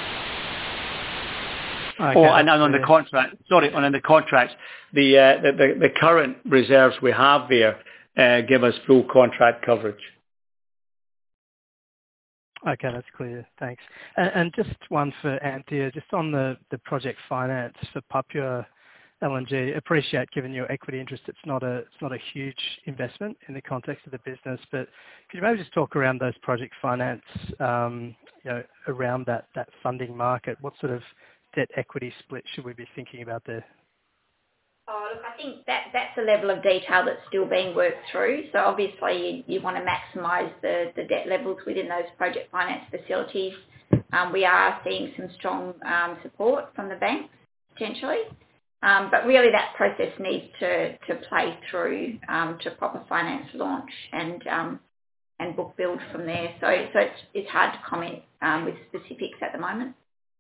Okay. Oh, and on the contract, sorry, and on the contracts, the, uh, the, the the current reserves we have there uh, give us full contract coverage. Okay, that's clear. Thanks. And, and just one for Anthea, just on the, the project finance for Papua L N G. Appreciate, given your equity interest, it's not a it's not a huge investment in the context of the business. But could you maybe just talk around those project finance, um, you know, around that that funding market? What sort of debt equity split should we be thinking about there? Oh, look, I think that that's a level of detail that's still being worked through. So obviously you, you want to maximise the, the debt levels within those project finance facilities. Um, we are seeing some strong um, support from the banks potentially. Um, but really that process needs to, to play through um, to proper finance launch and um, and book build from there. So so it's, it's hard to comment um, with specifics at the moment.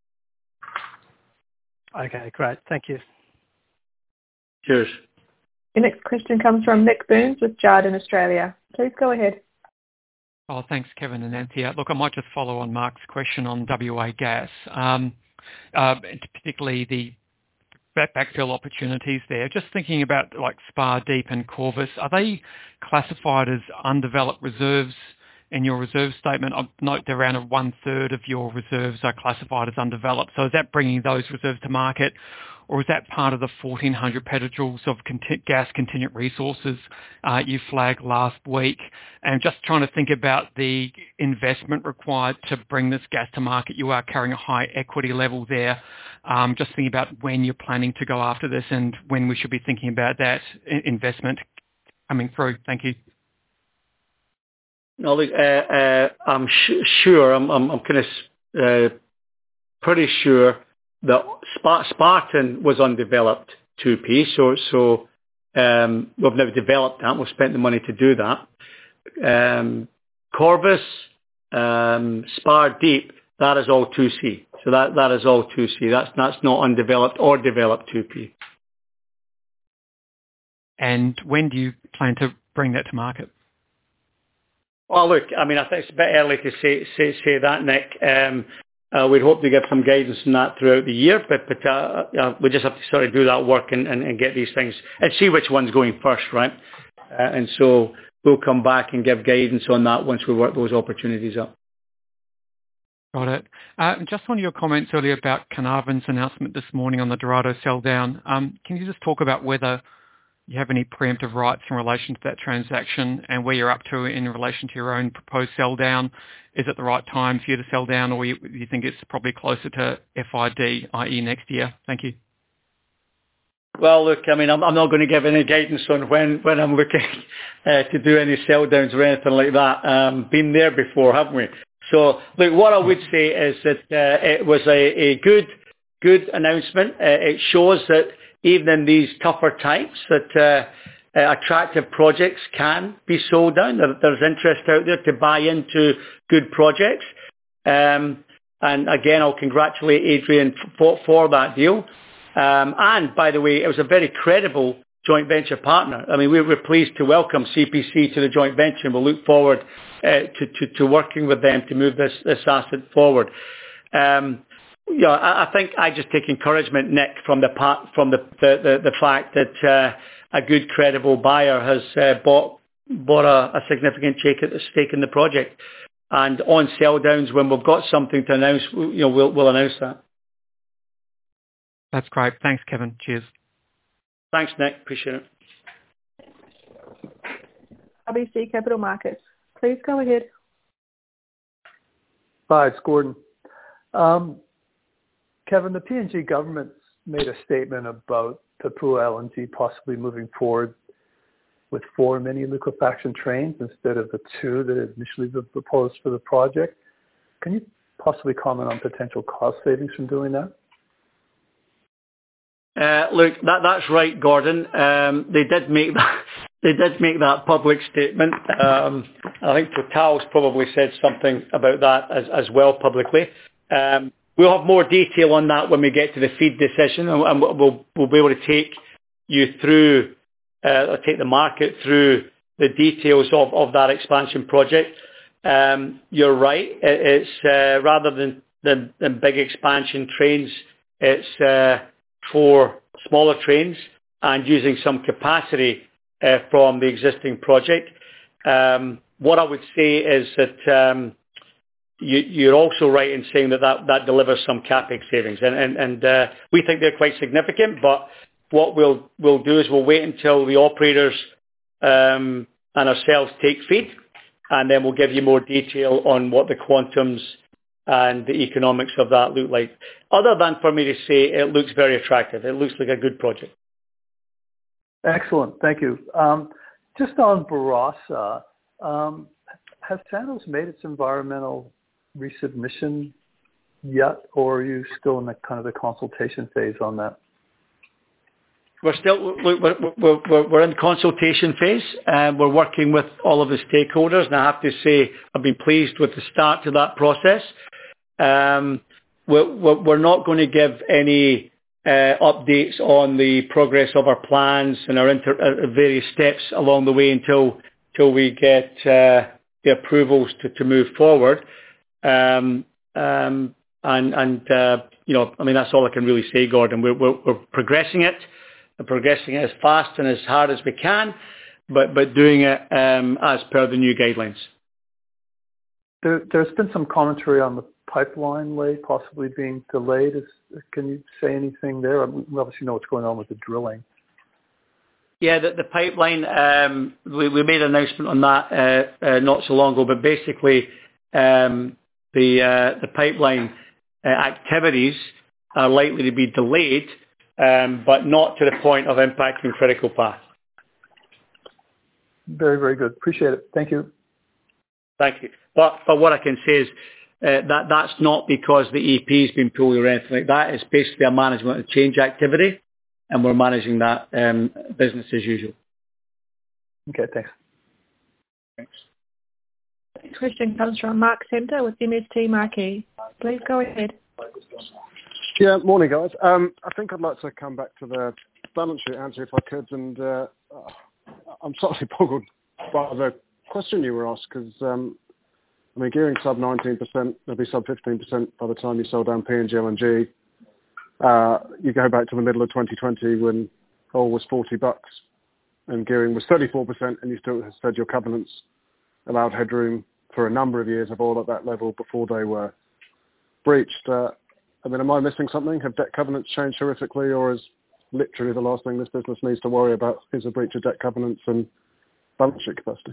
Okay, great. Thank you. Cheers. The next question comes from Nick Burns with Jarden Australia. Please go ahead. Oh, thanks, Kevin and Anthea. Look, I might just follow on Mark's question on W A gas, um, uh, particularly the backfill opportunities there. Just thinking about like Spar Deep and Corvus, are they classified as undeveloped reserves in your reserve statement? I note that around one third of your reserves are classified as undeveloped. So is that bringing those reserves to market, or is that part of the fourteen hundred petajoules of conti- gas contingent resources uh, you flagged last week? And just trying to think about the investment required to bring this gas to market. You are carrying a high equity level there. Um, just thinking about when you're planning to go after this and when we should be thinking about that investment coming through. Thank you. No, look, uh, uh, I'm sh- sure, I'm, I'm, I'm kind of uh, pretty sure that Sp- Spartan was undeveloped two P, so so um, we've now developed that. We've spent the money to do that. Um, Corvus, um, Spar Deep, that is all two C. So that, that is all two C. That's that's not undeveloped or developed two P. And when do you plan to bring that to market? Well, look, I mean, I think it's a bit early to say say, say that, Nick. Um, uh, we'd hope to give some guidance on that throughout the year, but but uh, uh, we just have to sort of do that work and, and, and get these things and see which one's going first, right? Uh, and so we'll come back and give guidance on that once we work those opportunities up. Got it. Uh, just on your comments earlier about Carnarvon's announcement this morning on the Dorado sell down, um, can you just talk about whether you have any preemptive rights in relation to that transaction and where you're up to in relation to your own proposed sell down? Is it the right time for you to sell down, or you, you think it's probably closer to F I D, that is next year? Thank you. Well, look, I mean, I'm, I'm not going to give any guidance on when, when I'm looking uh, to do any sell downs or anything like that. Um, been there before, haven't we? So, look, what I would say is that uh, it was a, a good, good announcement. Uh, it shows that even in these tougher times, that uh, uh, attractive projects can be sold down. That there's interest out there to buy into good projects. Um, and again, I'll congratulate Adrian for, for that deal. Um, and by the way, it was a very credible joint venture partner. I mean, we were pleased to welcome C P C to the joint venture, and we'll look forward uh, to, to, to working with them to move this, this asset forward. Um, you know, I, I think I just take encouragement, Nick, from the part, from the, the, the, the fact that uh, a good, credible buyer has uh, bought bought a, a significant stake, stake in the project. And on sell downs, when we've got something to announce, you know, we'll, we'll announce that. That's great. Thanks, Kevin. Cheers. Thanks, Nick. Appreciate it. R B C Capital Markets. Please go ahead. Hi, it's Gordon. Um, Kevin, the P N G government's made a statement about Papua L N G possibly moving forward with four mini liquefaction trains instead of the two that had initially been proposed for the project. Can you possibly comment on potential cost savings from doing that? Uh, look, that, that's right, Gordon. Um, they did make that. They did make that public statement. Um, I think Total's probably said something about that as, as well publicly. Um, we'll have more detail on that when we get to the FEED decision, and, and we'll, we'll be able to take you through, uh, take the market through the details of, of that expansion project. Um, you're right. It, it's uh, rather than, than, than big expansion trains, it's uh, four smaller trains and using some capacity Uh, from the existing project. Um, what I would say is that um, you, you're also right in saying that that, that delivers some CapEx savings, and, and, and uh, we think they're quite significant. But what we'll we'll do is we'll wait until the operators um, and ourselves take FEED, and then we'll give you more detail on what the quantums and the economics of that look like. Other than for me to say it looks very attractive, it looks like a good project. Excellent. Thank you. Um, just on Barossa, um, has Santos made its environmental resubmission yet, or are you still in the kind of the consultation phase on that? We're still we're, we're, we're, we're in consultation phase, and we're working with all of the stakeholders. And I have to say, I've been pleased with the start to that process. Um, we're, we're not going to give any Uh, updates on the progress of our plans and our inter- uh, various steps along the way until till we get uh, the approvals to, to move forward. Um, um, and and uh, you know, I mean, that's all I can really say, Gordon. We're, we're, we're progressing it, we're progressing it as fast and as hard as we can, but but doing it um, as per the new guidelines. There, there's been some commentary on the pipeline lay possibly being delayed. Is, can you say anything there? We obviously know what's going on with the drilling. Yeah, the, the pipeline, um, we, we made an announcement on that uh, uh, not so long ago, but basically um, the uh, the pipeline uh, activities are likely to be delayed, um, but not to the point of impacting critical path. Very, very good. Appreciate it. Thank you. Thank you. But, but what I can say is uh, that that's not because the E P has been pulled or anything like that. It's basically a management of change activity, and we're managing that um, business as usual. Okay, thanks. Thanks. Next question comes from Mark Semter with M S T Marquee. Please go ahead. Yeah, morning guys. Um, I think I'd like to come back to the balance sheet answer if I could, and uh, I'm slightly boggled by the question you were asked, because um, I mean, gearing sub nineteen percent, it'll be sub fifteen percent by the time you sell down P N G L N G. Uh, you go back to the middle of twenty twenty when oil was forty bucks and gearing was thirty-four percent, and you still said your covenants allowed headroom for a number of years of oil at that level before they were breached. Uh, I mean, am I missing something? Have debt covenants changed horrifically, or is literally the last thing this business needs to worry about is a breach of debt covenants and balance sheet capacity?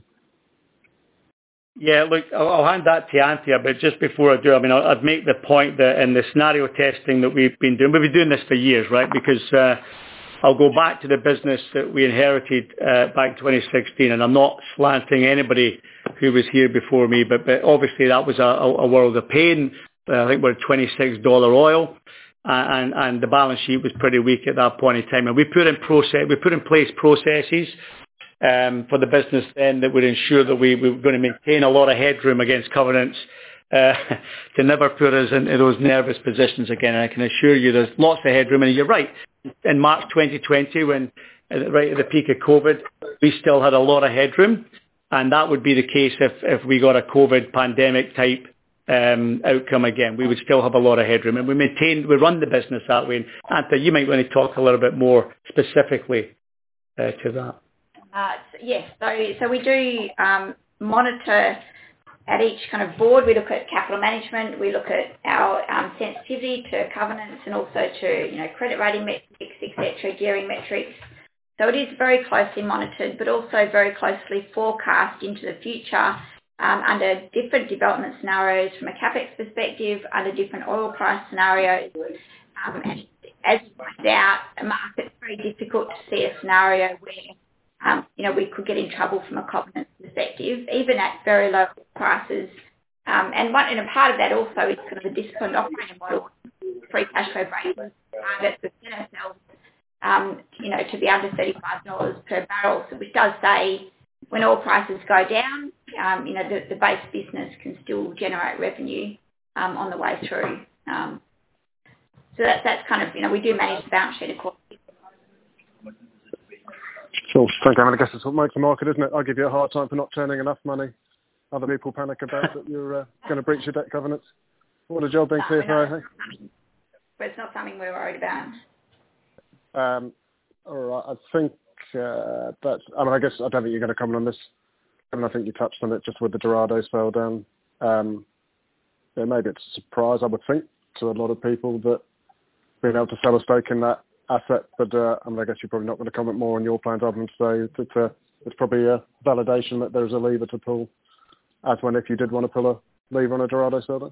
Yeah, look, I'll, I'll hand that to Anthea, but just before I do, I mean, I'll, I'd make the point that in the scenario testing that we've been doing, we've been doing this for years, right? Because uh, I'll go back to the business that we inherited uh, back in twenty sixteen, and I'm not slanting anybody who was here before me, but, but obviously that was a, a world of pain. Uh, I think we're at twenty-six dollars oil, and, and the balance sheet was pretty weak at that point in time. And we put in process, we put in place processes um, for the business then that would ensure that we, we were going to maintain a lot of headroom against covenants uh, to never put us into those nervous positions again. And I can assure you there's lots of headroom. And you're right, in March twenty twenty, when uh, right at the peak of COVID, we still had a lot of headroom. And that would be the case if, if we got a COVID pandemic type um, outcome again. We would still have a lot of headroom. And we maintain, we run the business that way. And Anthea, you might want to talk a little bit more specifically uh, to that. Uh, yes, so so we do um, monitor at each kind of board, we look at capital management, we look at our um, sensitivity to covenants and also to, you know, credit rating metrics, et cetera, gearing metrics. So it is very closely monitored, but also very closely forecast into the future um, under different development scenarios from a CapEx perspective, under different oil price scenarios. Um, and as you pointed out, a market's very difficult to see a scenario where Um, you know, we could get in trouble from a covenant perspective, even at very low prices. Um, and one and a part of that also is kind of the disciplined operating model, free cash flow break-even targets we've set ourselves, um, you know, to be under thirty-five dollars per barrel, so which does say when oil prices go down, um, you know, the, the base business can still generate revenue um, on the way through. Um, so that, that's kind of, you know, we do manage the balance sheet accordingly. Sure. Thank you. I guess it's what makes the market, isn't it? I'll give you a hard time for not turning enough money. Other people panic about that you're uh, going to breach your debt covenants. What a job being no, C F O, hey? But it's not something we're worried about. Um, all right. I think uh, that's, I mean, I guess I don't think you're going to comment on this. I mean, I think you touched on it just with the Dorado sell down. Um, yeah, maybe it's a surprise, I would think, to a lot of people that being able to sell a stake in that asset, but uh, I mean, I guess you're probably not going to comment more on your plans other than to say that uh, it's probably a validation that there's a lever to pull, as when if you did want to pull a lever on a Dorado sale.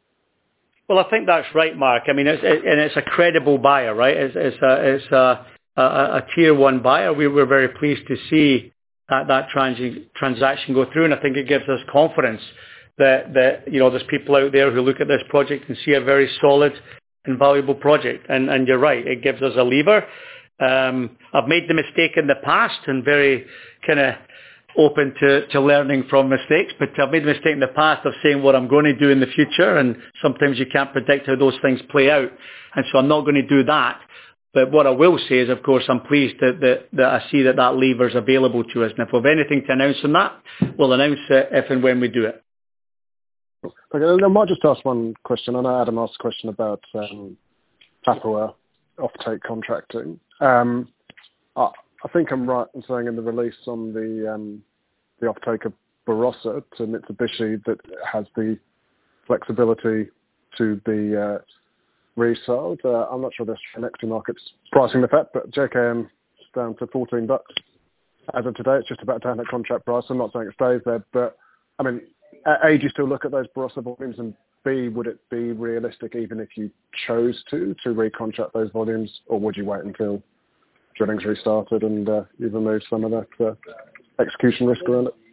Well, I think that's right, Mark. I mean, it's, it, and it's a credible buyer, right? It's, it's a it's a, a, a tier one buyer. We were very pleased to see that that trans- transaction go through, and I think it gives us confidence that that you know there's people out there who look at this project and see a very solid and valuable project. And, and you're right, it gives us a lever. Um, I've made the mistake in the past and very kind of open to, to learning from mistakes, but I've made the mistake in the past of saying what I'm going to do in the future, and sometimes you can't predict how those things play out. And so I'm not going to do that. But what I will say is, of course, I'm pleased that, that, that I see that that lever is available to us. And if we have anything to announce on that, we'll announce it if and when we do it. Okay, I might just ask one question. I know Adam asked a question about um, Papua offtake contracting. Um, I, I think I'm right in saying in the release on the um, the offtake of Barossa to Mitsubishi that has the flexibility to be uh, resold. Uh, I'm not sure this equity market's pricing the fact, but J K M is down to fourteen bucks as of today. It's just about down at contract price. I'm not saying it stays there, but I mean, A, do you still look at those Barossa volumes, and B, would it be realistic even if you chose to, to recontract those volumes, or would you wait until drilling's restarted and uh, you've removed some of that uh, execution risk around it?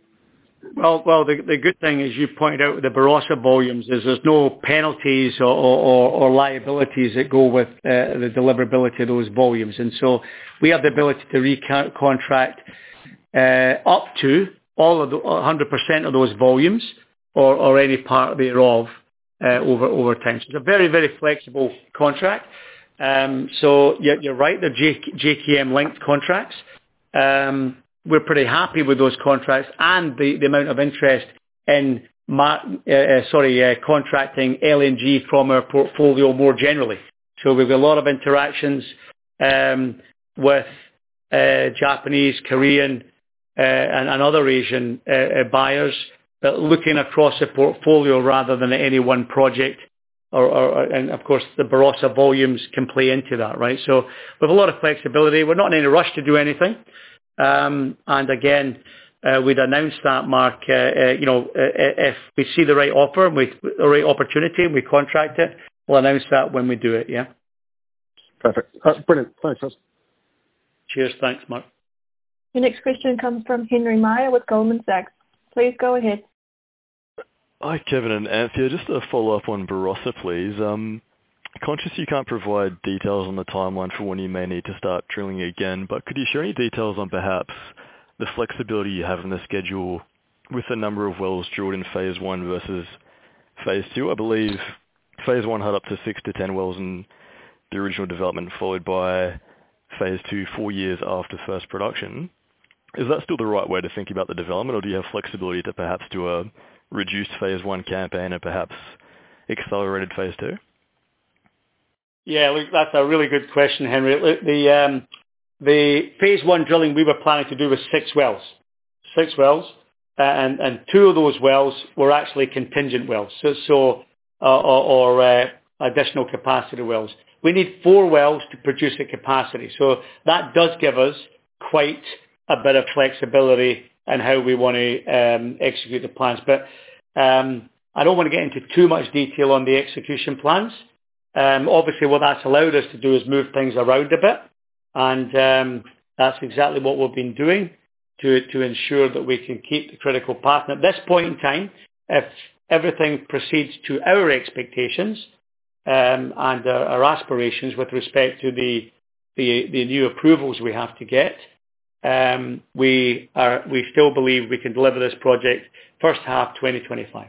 Well, well, the, the good thing, as you pointed out with the Barossa volumes, is there's no penalties or, or, or liabilities that go with uh, the deliverability of those volumes. And so we have the ability to recontract uh, up to all of the one hundred percent of those volumes or, or any part thereof uh, over over time. So it's a very, very flexible contract. Um, so you're, you're right, they're J K M linked contracts. Um, we're pretty happy with those contracts and the, the amount of interest in mar- uh, uh, sorry uh, contracting L N G from our portfolio more generally. So we've got a lot of interactions um, with uh, Japanese, Korean, Uh, and, and other Asian uh, uh, buyers, but looking across the portfolio rather than any one project. Or, or, and of course, the Barossa volumes can play into that, right? So we have a lot of flexibility. We're not in any rush to do anything. Um, and again, uh, we'd announce that, Mark, uh, uh, you know, uh, if we see the right offer, and we, the right opportunity, and we contract it, we'll announce that when we do it, yeah? Perfect. Uh, brilliant. Thanks, guys. Cheers. Thanks, Mark. Your next question comes from Henry Meyer with Goldman Sachs. Please go ahead. Hi, Kevin and Anthea. Just a follow-up on Barossa, please. Um, conscious you can't provide details on the timeline for when you may need to start drilling again, but could you share any details on perhaps the flexibility you have in the schedule with the number of wells drilled in phase one versus phase two? I believe phase one had up to six to ten wells in the original development, followed by phase two four years after first production. Is that still the right way to think about the development, or do you have flexibility to perhaps do a reduced phase one campaign and perhaps accelerated phase two? Yeah, look, that's a really good question, Henry. Look, the um, the phase one drilling we were planning to do was six wells, six wells. and, and two of those wells were actually contingent wells, so, so uh, or, or uh, additional capacity wells. We need four wells to produce at capacity, so that does give us quite a bit of flexibility in how we want to um, execute the plans. But um, I don't want to get into too much detail on the execution plans. Um, obviously, what that's allowed us to do is move things around a bit, and um, that's exactly what we've been doing to, to ensure that we can keep the critical path. And at this point in time, if everything proceeds to our expectations um, and our, our aspirations with respect to the, the, the new approvals we have to get, um, we are we still believe we can deliver this project first half twenty twenty-five.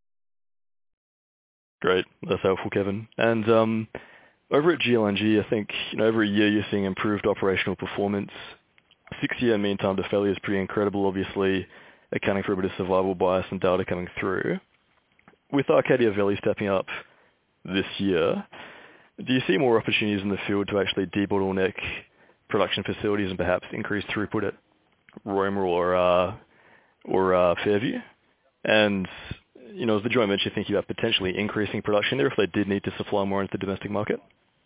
Great. That's helpful, Kevin. And um, over at G L N G, I think, you know, every year you're seeing improved operational performance. Six-year mean time to failure is pretty incredible, obviously, accounting for a bit of survival bias and data coming through. With Arcadia Valley stepping up this year, do you see more opportunities in the field to actually debottleneck production facilities and perhaps increase throughput at Roma or, uh, or uh, Fairview? And you know, is the joint venture thinking about potentially increasing production there if they did need to supply more into the domestic market?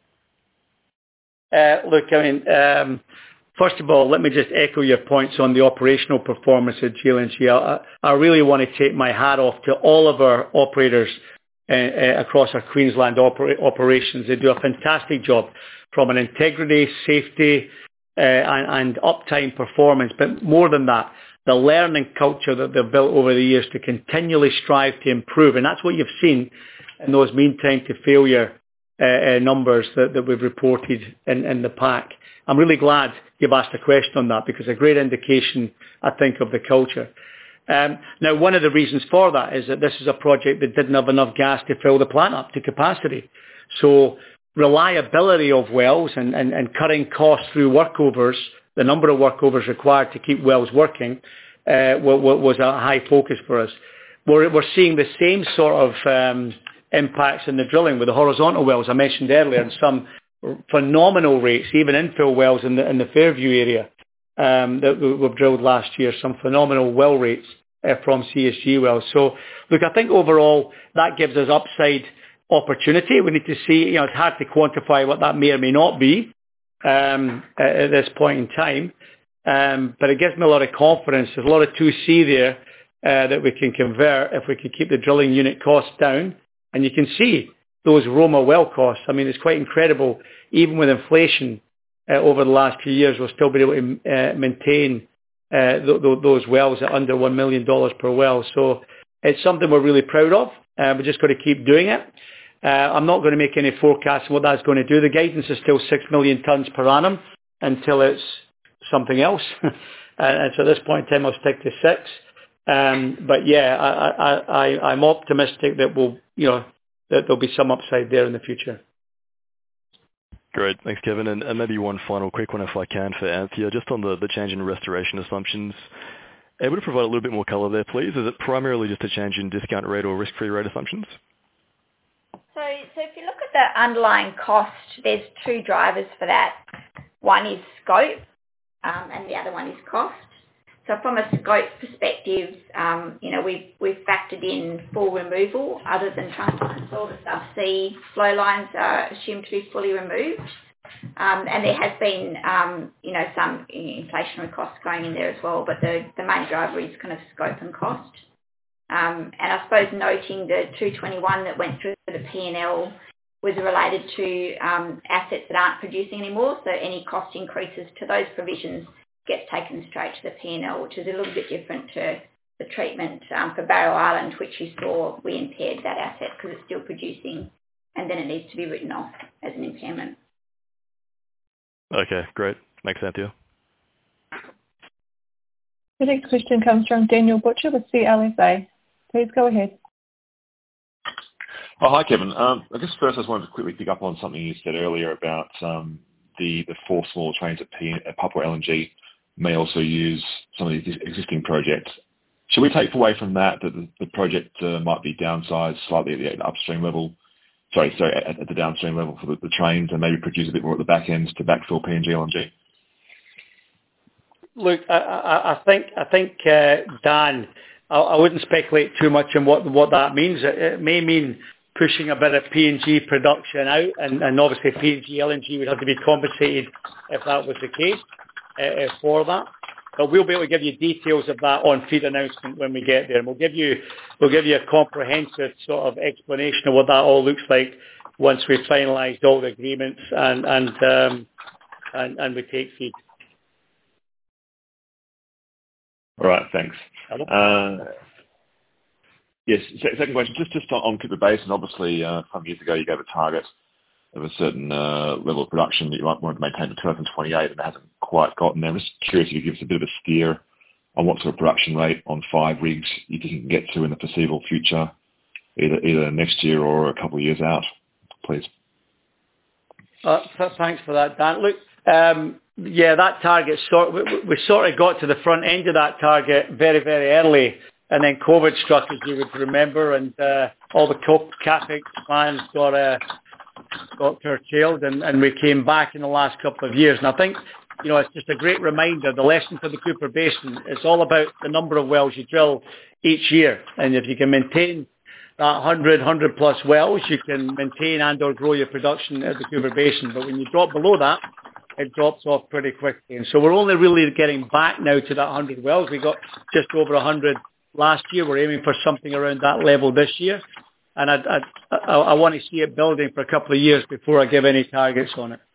Uh, look, I mean, um, first of all, let me just echo your points on the operational performance at G L N G. I, I really want to take my hat off to all of our operators uh, uh, across our Queensland oper- operations. They do a fantastic job from an integrity, safety, uh, and, and uptime performance. But more than that, the learning culture that they've built over the years to continually strive to improve. And that's what you've seen in those mean time to failure uh, uh, numbers that, that we've reported in, in the pack. I'm really glad you've asked a question on that because a great indication, I think, of the culture. Um, now, one of the reasons for that is that this is a project that didn't have enough gas to fill the plant up to capacity. So reliability of wells and, and, and cutting costs through workovers, the number of workovers required to keep wells working, uh, was a high focus for us. We're, we're seeing the same sort of um, impacts in the drilling with the horizontal wells I mentioned earlier, and some phenomenal rates, even infill wells in the in the Fairview area um, that we, we've drilled last year. Some phenomenal well rates uh, from C S G wells. So, look, I think overall that gives us upside opportunity. We need to see. You know, it's hard to quantify what that may or may not be um, at, at this point in time. Um, but it gives me a lot of confidence. There's a lot of two C there uh, that we can convert if we can keep the drilling unit costs down. And you can see those Roma well costs. I mean, it's quite incredible. Even with inflation uh, over the last few years, we'll still be able to uh, maintain uh, th- th- those wells at under one million dollars per well. So it's something we're really proud of. Uh, we're just got to keep doing it. Uh, I'm not going to make any forecasts on what that's going to do. The guidance is still six million tonnes per annum until it's something else. And so at this point in time, I'll stick to six. Um, but yeah, I, I, I, I'm optimistic that we'll, you know, that there'll be some upside there in the future. Great. Thanks, Kevin. And, and maybe one final quick one, if I can, for Anthea, just on the, the change in restoration assumptions. Able to provide a little bit more colour there, please? Is it primarily just a change in discount rate or risk-free rate assumptions? So, so if you look at the underlying cost, there's two drivers for that. One is scope, um, and the other one is cost. So from a scope perspective, um, you know, we've, we've factored in full removal other than trunk lines. All the Sub C flow lines are assumed to be fully removed. Um, and there has been, um, you know, some inflationary costs going in there as well, but the, the main driver is kind of scope and cost. Um, and I suppose noting the two twenty-one that went through the P and L was related to um, assets that aren't producing anymore, so any cost increases to those provisions gets taken straight to the P and L, which is a little bit different to the treatment um, for Barrow Island, which you saw we impaired that asset because it's still producing, and then it needs to be written off as an impairment. Okay, great. Thanks, Anthea. The next question comes from Daniel Butcher with C L S A. Please go ahead. Oh, hi, Kevin. Um, I guess first I just wanted to quickly pick up on something you said earlier about um, the, the four small trains at, P- at Papua L N G may also use some of the existing projects. Should we take away from that that the, the project uh, might be downsized slightly at the upstream level, sorry, sorry, at, at the downstream level for the, the trains, and maybe produce a bit more at the back ends to backfill P N G L N G? Look, I, I, I think, I think uh, Dan, I, I wouldn't speculate too much on what what that means. It, it may mean pushing a bit of P N G production out, and, and obviously P N G L N G would have to be compensated if that was the case uh, for that. But we'll be able to give you details of that on feed announcement when we get there, and we'll give you we'll give you a comprehensive sort of explanation of what that all looks like once we've finalised all the agreements and and um, and, and we take feed. All right, thanks. Uh, yes, second question, just just on Cooper Basin. Obviously, uh, some years ago you gave a target of a certain uh, level of production that you might want to maintain to two thousand twenty-eight, and it hasn't quite gotten there. I'm just curious if you could give us a bit of a steer on what sort of production rate on five rigs you think you can get to in the foreseeable future, either either next year or a couple of years out, please. Uh, thanks for that, Dan. Look, um, yeah, that target, sort we, we sort of got to the front end of that target very, very early, and then COVID struck, as you would remember, and uh, all the CapEx plans got uh, got curtailed, and, and we came back in the last couple of years. And I think, you know, it's just a great reminder, the lesson for the Cooper Basin, it's all about the number of wells you drill each year. And if you can maintain that one hundred, one hundred plus wells, you can maintain and or grow your production at the Cooper Basin. But when you drop below that, it drops off pretty quickly. And so we're only really getting back now to that one hundred wells. We got just over one hundred last year. We're aiming for something around that level this year. And I, I, I, I want to see it building for a couple of years before I give any targets on it.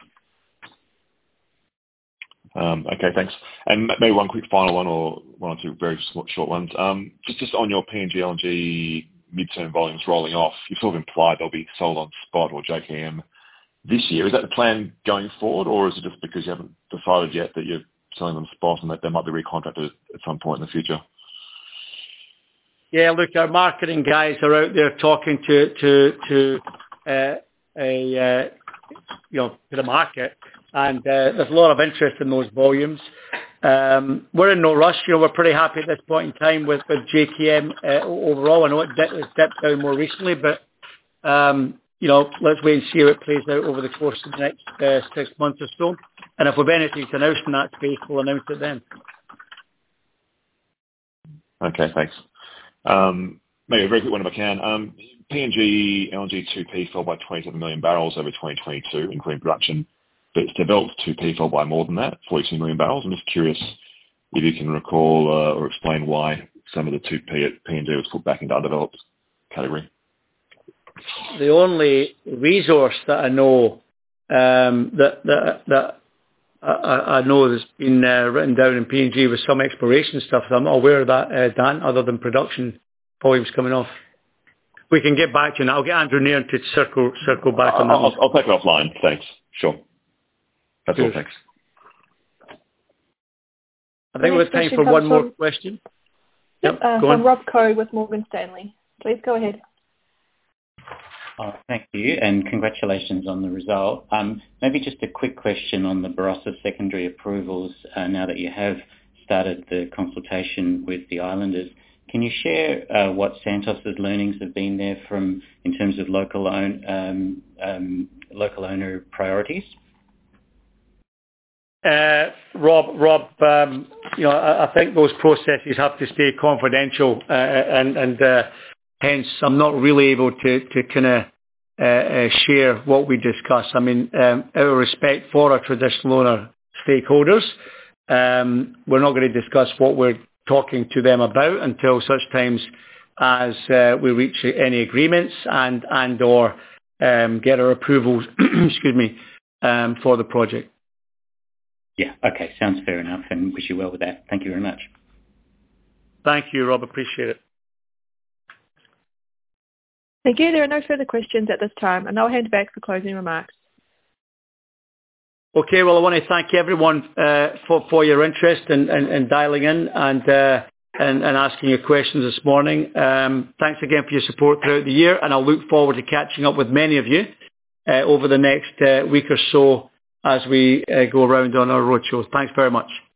Um, okay, thanks. And maybe one quick final one, or one or two very short ones. Um, just, just on your P N G L N G midterm volumes rolling off, you sort of implied they'll be sold on spot or J K M this year. Is that the plan going forward, or is it just because you haven't decided yet that you're selling them spot and that they might be recontracted at some point in the future? Yeah, look, our marketing guys are out there talking to to to uh, a uh, you know to the market, and uh, there's a lot of interest in those volumes. Um, we're in no rush. You know, we're pretty happy at this point in time with, with J K M uh, overall. I know it dipped, it's dipped down more recently, but um, you know, let's wait and see how it plays out over the course of the next uh, six months or so. And if we've anything to announce in that space, we'll announce it then. Okay, thanks. Um, maybe a very quick one if I can. Um, P N G L N G two P fell by twenty-seven million barrels over twenty twenty-two, including production, but it's developed two P fell by more than that, forty-two million barrels. I'm just curious if you can recall uh, or explain why some of the two P at P N G was put back into undeveloped category. The only resource that I know um, that that that I, I know has been uh, written down in P N G with some exploration stuff. So I'm not aware of that, uh, Dan, other than production volumes coming off. We can get back to you, and I'll get Andrew Nairn to circle circle back on that. I'll, I'll take it offline. Thanks. Sure. That's Good. all. Thanks. I think we have time for one more question. Yep, uh, go from on. Rob Coe with Morgan Stanley. Please go ahead. Oh, thank you, and congratulations on the result. Um, maybe just a quick question on the Barossa secondary approvals uh, now that you have started the consultation with the islanders. Can you share uh, what Santos's learnings have been there from in terms of local own, um, um, local owner priorities? Uh, Rob, Rob, um, you know, I, I think those processes have to stay confidential, uh, and and uh, hence I'm not really able to to kind of uh, uh, share what we discuss. I mean, um, out of respect for our traditional owner stakeholders, um, we're not going to discuss what we're talking to them about until such times as uh, we reach any agreements and and or um, get our approvals, excuse me, um, for the project. Yeah, okay, sounds fair enough, and wish you well with that. Thank you very much. Thank you, Rob. Appreciate it. Thank you. There are no further questions at this time, and I'll hand back for closing remarks. Okay, well, I want to thank everyone uh, for, for your interest in, in, in dialing in and, uh, and and asking your questions this morning. Um, thanks again for your support throughout the year, and I'll look forward to catching up with many of you uh, over the next uh, week or so as we uh, go around on our roadshows. Thanks very much.